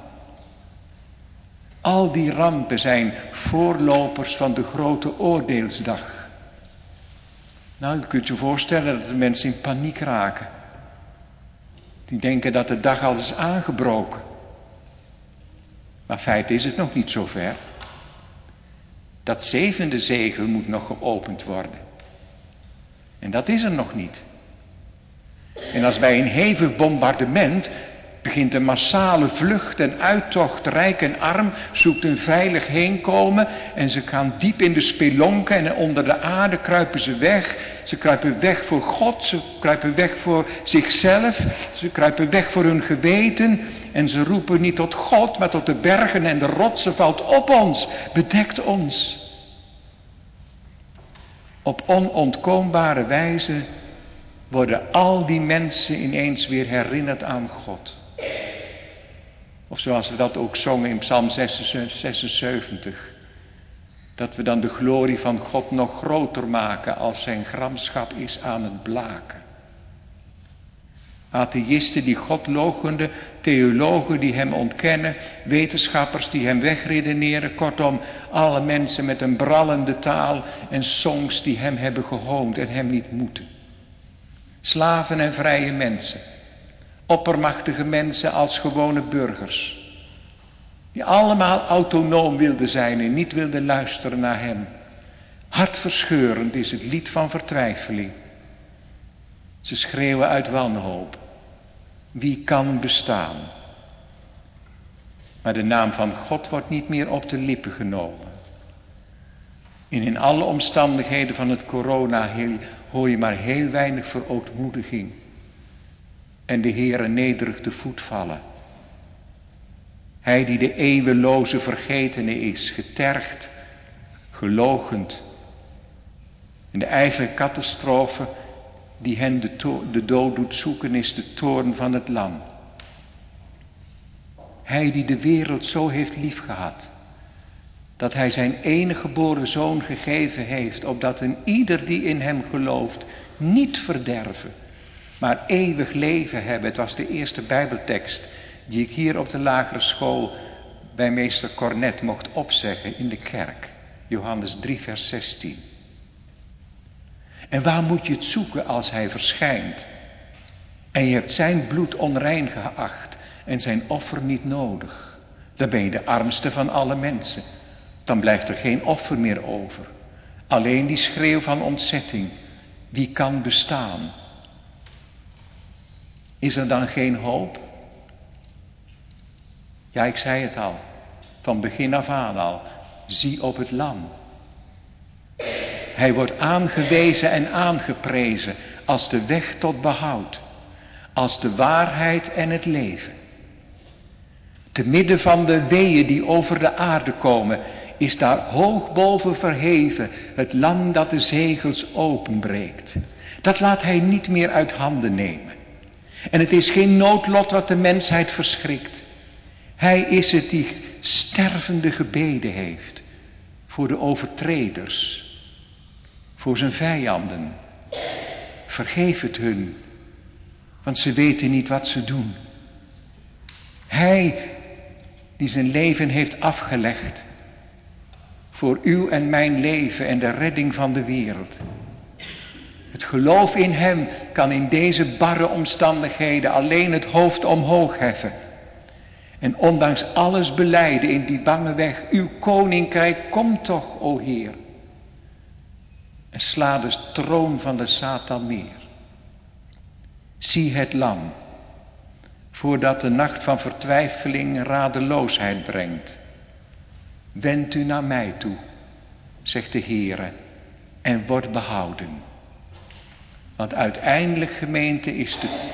Al die rampen zijn voorlopers van de grote oordeelsdag. Nou, u kunt je voorstellen dat de mensen in paniek raken. Die denken dat de dag al is aangebroken. Maar feit is het nog niet zo ver. Dat 7e zegel moet nog geopend worden. En dat is er nog niet. En als bij een hevig bombardement begint een massale vlucht en uittocht, rijk en arm zoekt een veilig heenkomen en ze gaan diep in de spelonken en onder de aarde kruipen ze weg. Ze kruipen weg voor God, ze kruipen weg voor zichzelf, ze kruipen weg voor hun geweten en ze roepen niet tot God, maar tot de bergen en de rotsen valt op ons, bedekt ons. Op onontkoombare wijze worden al die mensen ineens weer herinnerd aan God. Of zoals we dat ook zongen in Psalm 76. Dat we dan de glorie van God nog groter maken als zijn gramschap is aan het blaken. Atheïsten die God loochenen, theologen die hem ontkennen, wetenschappers die hem wegredeneren. Kortom, alle mensen met een brallende taal en songs die hem hebben gehoond en hem niet moeten. Slaven en vrije mensen. Oppermachtige mensen als gewone burgers. Die allemaal autonoom wilden zijn en niet wilden luisteren naar hem. Hartverscheurend is het lied van vertwijfeling. Ze schreeuwen uit wanhoop. Wie kan bestaan? Maar de naam van God wordt niet meer op de lippen genomen. En in alle omstandigheden van het corona hoor je maar heel weinig verootmoediging. En de Heere nederig de voet vallen. Hij die de eeuweloze vergetene is, getergd, geloochend. En de eigen catastrofe die hen de dood doet zoeken is de toorn van het lam. Hij die de wereld zo heeft liefgehad, dat hij zijn enige geboren zoon gegeven heeft, opdat een ieder die in hem gelooft niet verderven, maar eeuwig leven hebben. Het was de eerste Bijbeltekst die ik hier op de lagere school bij meester Cornet mocht opzeggen in de kerk. Johannes 3 vers 16. En waar moet je het zoeken als hij verschijnt? En je hebt zijn bloed onrein geacht en zijn offer niet nodig. Dan ben je de armste van alle mensen. Dan blijft er geen offer meer over. Alleen die schreeuw van ontzetting. Wie kan bestaan? Is er dan geen hoop? Ja, ik zei het al. Van begin af aan al. Zie op het lam. Hij wordt aangewezen en aangeprezen als de weg tot behoud. Als de waarheid en het leven. Te midden van de weeën die over de aarde komen, is daar hoog boven verheven het lam dat de zegels openbreekt. Dat laat hij niet meer uit handen nemen. En het is geen noodlot wat de mensheid verschrikt. Hij is het die stervende gebeden heeft voor de overtreders, voor zijn vijanden. Vergeef het hun, want ze weten niet wat ze doen. Hij die zijn leven heeft afgelegd voor uw en mijn leven en de redding van de wereld. Het geloof in hem kan in deze barre omstandigheden alleen het hoofd omhoog heffen. En ondanks alles belijden in die bange weg, uw koninkrijk komt toch, o Heer. En sla de troon van de Satan neer. Zie het lam, voordat de nacht van vertwijfeling radeloosheid brengt. Wend u naar mij toe, zegt de Heere, en word behouden. Want uiteindelijk, gemeente, is de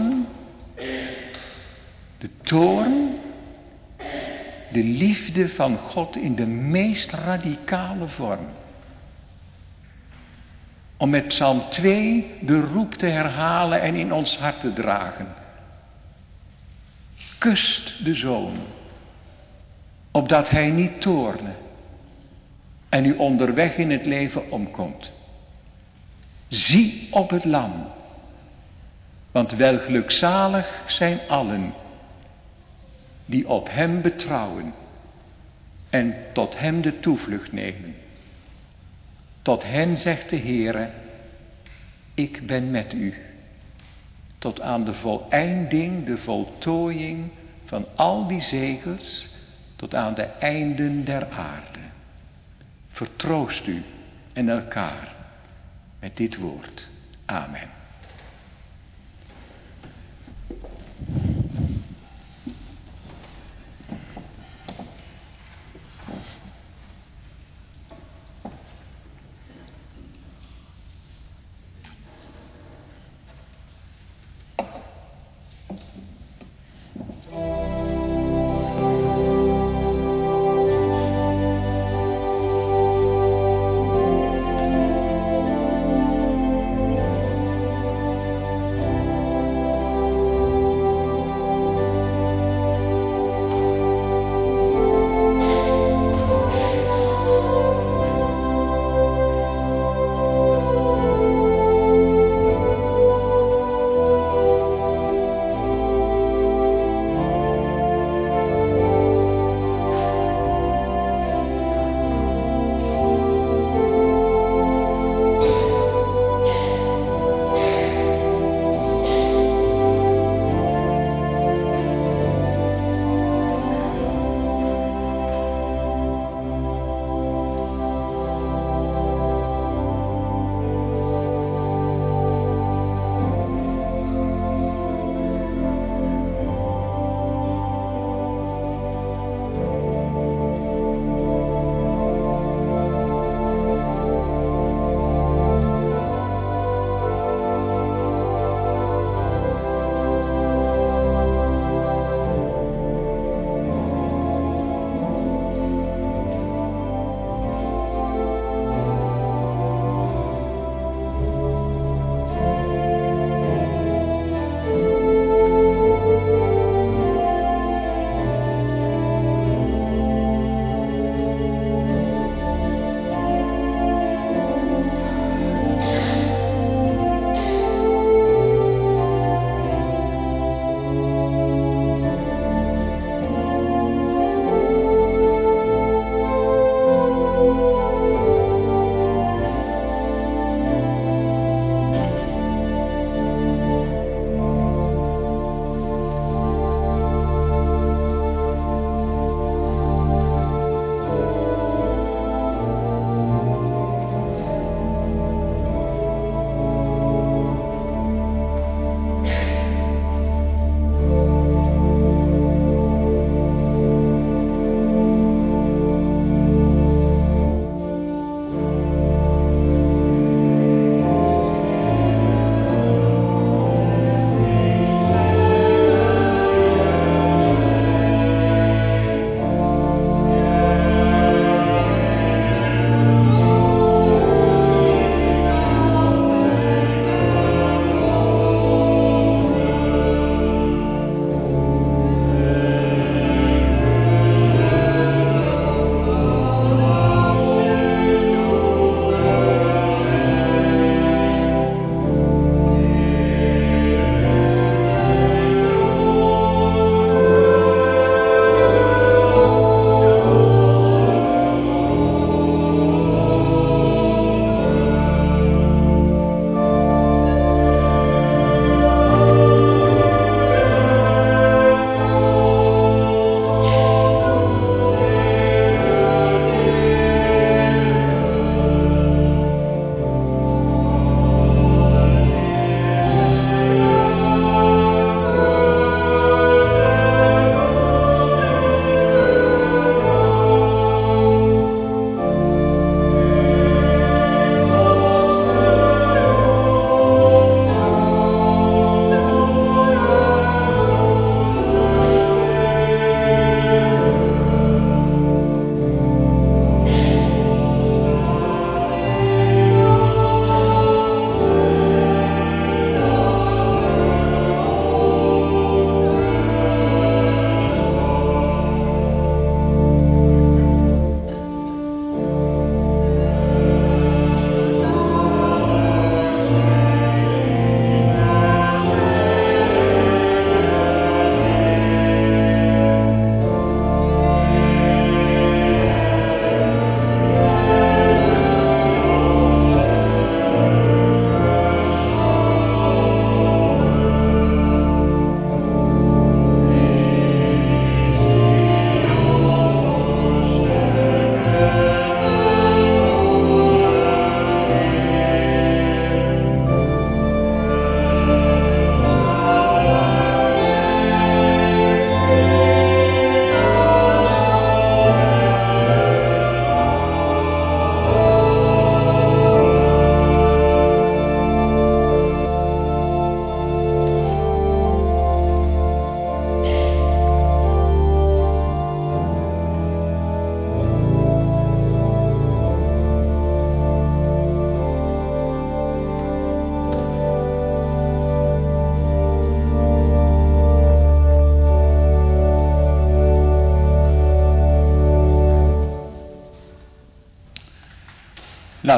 toorn, de liefde van God in de meest radicale vorm. Om met Psalm 2 de roep te herhalen en in ons hart te dragen. Kust de Zoon, opdat hij niet toorne en u onderweg in het leven omkomt. Zie op het lam, want wel gelukzalig zijn allen die op hem betrouwen en tot hem de toevlucht nemen. Tot hen zegt de Heere, ik ben met u, tot aan de voleinding, de voltooiing van al die zegels, tot aan de einden der aarde. Vertroost u en elkaar met dit woord. Amen.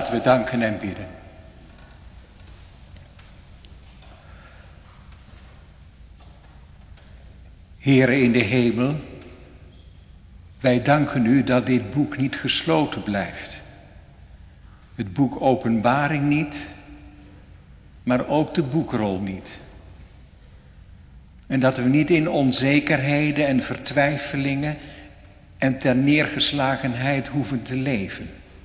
Laten we danken en bidden. Heere in de hemel, wij danken u dat dit boek niet gesloten blijft. Het boek Openbaring niet, maar ook de boekrol niet. En dat we niet in onzekerheden en vertwijfelingen en ter neergeslagenheid hoeven te leven.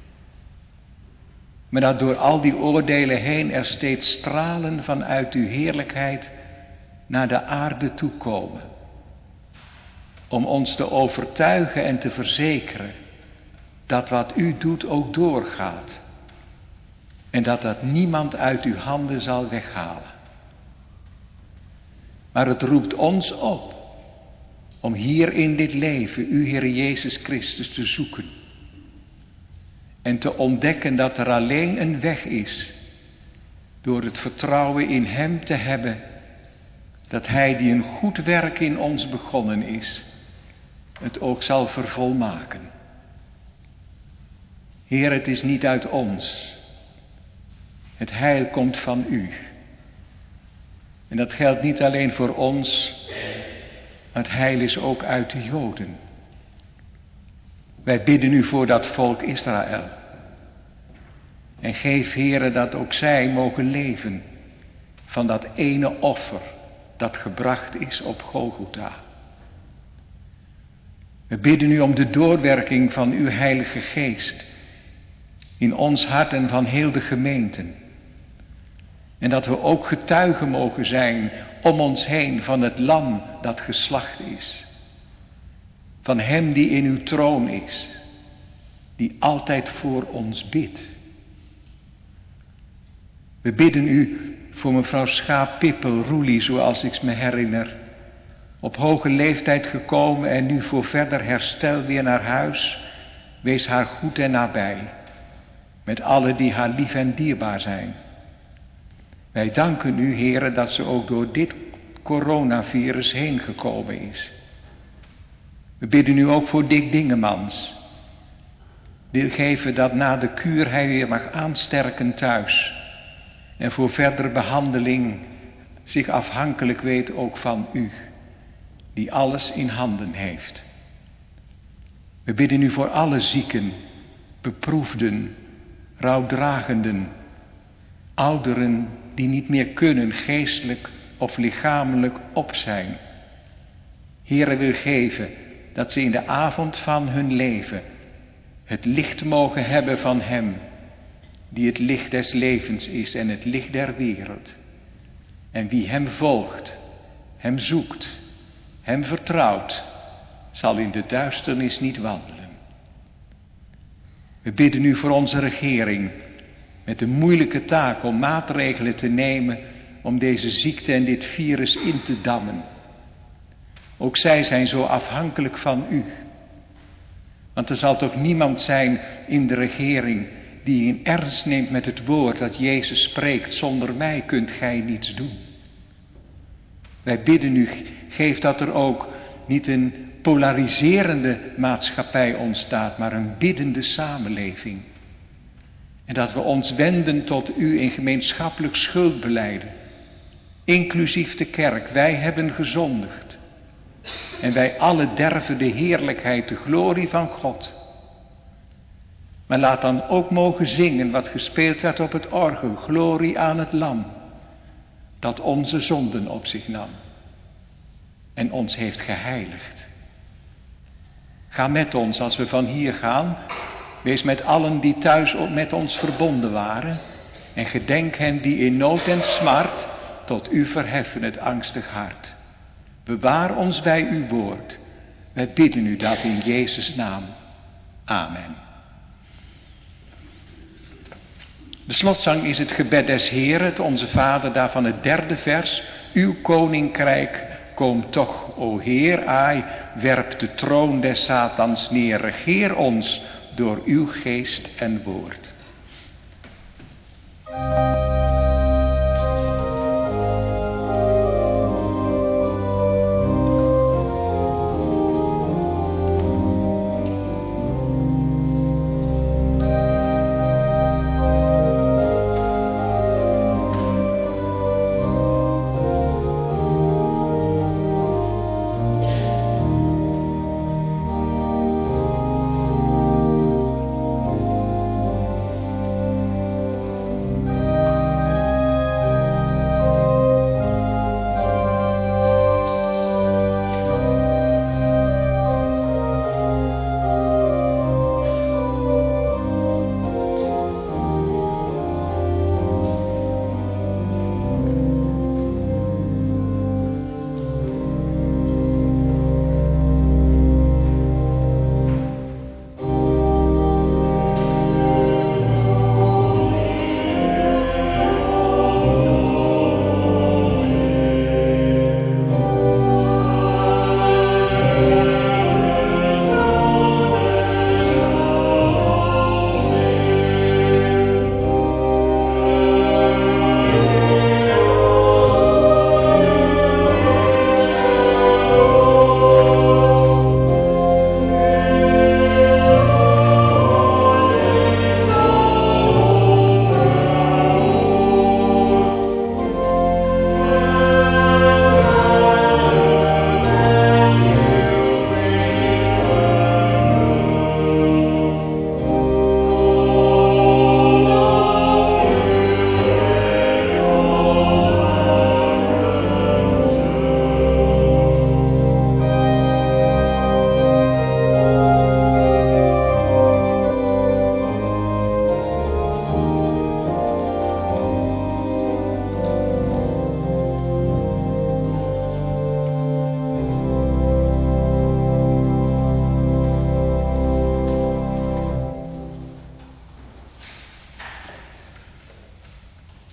Maar dat door al die oordelen heen er steeds stralen vanuit uw heerlijkheid naar de aarde toe komen. Om ons te overtuigen en te verzekeren dat wat u doet ook doorgaat. En dat dat niemand uit uw handen zal weghalen. Maar het roept ons op om hier in dit leven uw Heer Jezus Christus te zoeken. En te ontdekken dat er alleen een weg is door het vertrouwen in Hem te hebben. Dat Hij die een goed werk in ons begonnen is, het ook zal vervolmaken. Heer, het is niet uit ons. Het heil komt van u. En dat geldt niet alleen voor ons, maar het heil is ook uit de Joden. Wij bidden u voor dat volk Israël. En geef, Heere, dat ook zij mogen leven van dat ene offer dat gebracht is op Golgotha. We bidden u om de doorwerking van uw Heilige Geest in ons hart en van heel de gemeenten. En dat we ook getuigen mogen zijn om ons heen van het lam dat geslacht is. Van hem die in uw troon is, die altijd voor ons bidt. We bidden u voor mevrouw Schaap-Pippel-Roelie, zoals ik me herinner. Op hoge leeftijd gekomen en nu voor verder herstel weer naar huis. Wees haar goed en nabij. Met allen die haar lief en dierbaar zijn. Wij danken u, Heere, dat ze ook door dit coronavirus heen gekomen is. We bidden u ook voor Dick Dingemans. Wil geven dat na de kuur hij weer mag aansterken thuis. En voor verdere behandeling zich afhankelijk weet ook van u, die alles in handen heeft. We bidden u voor alle zieken, beproefden, rouwdragenden, ouderen die niet meer kunnen geestelijk of lichamelijk op zijn. Heere, wil geven dat ze in de avond van hun leven het licht mogen hebben van Hem, die het licht des levens is en het licht der wereld. En wie Hem volgt, Hem zoekt, Hem vertrouwt, zal in de duisternis niet wandelen. We bidden u voor onze regering met de moeilijke taak om maatregelen te nemen om deze ziekte en dit virus in te dammen. Ook zij zijn zo afhankelijk van u. Want er zal toch niemand zijn in de regering die in ernst neemt met het woord dat Jezus spreekt. Zonder mij kunt gij niets doen. Wij bidden u, geef dat er ook niet een polariserende maatschappij ontstaat, maar een biddende samenleving. En dat we ons wenden tot u in gemeenschappelijk schuldbelijden. Inclusief de kerk, wij hebben gezondigd. En wij alle derven de heerlijkheid, de glorie van God. Maar laat dan ook mogen zingen wat gespeeld werd op het orgel. Glorie aan het lam, dat onze zonden op zich nam. En ons heeft geheiligd. Ga met ons als we van hier gaan. Wees met allen die thuis met ons verbonden waren. En gedenk hen die in nood en smart tot u verheffen het angstig hart. Bewaar ons bij uw woord. Wij bidden u dat in Jezus' naam. Amen. De slotzang is het gebed des Heeren, het Onze Vader, daarvan het 3e vers. Uw koninkrijk komt toch, o Heer, ai, werp de troon des Satans neer. Regeer ons door uw geest en woord.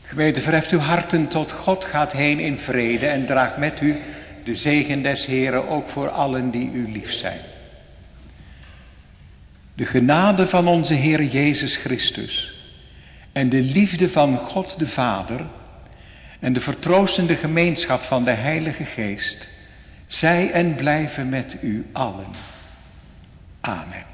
Gemeente, verheft uw harten tot God, gaat heen in vrede en draagt met u de zegen des Heeren ook voor allen die u lief zijn. De genade van onze Heer Jezus Christus en de liefde van God de Vader en de vertroostende gemeenschap van de Heilige Geest, zij en blijven met u allen. Amen.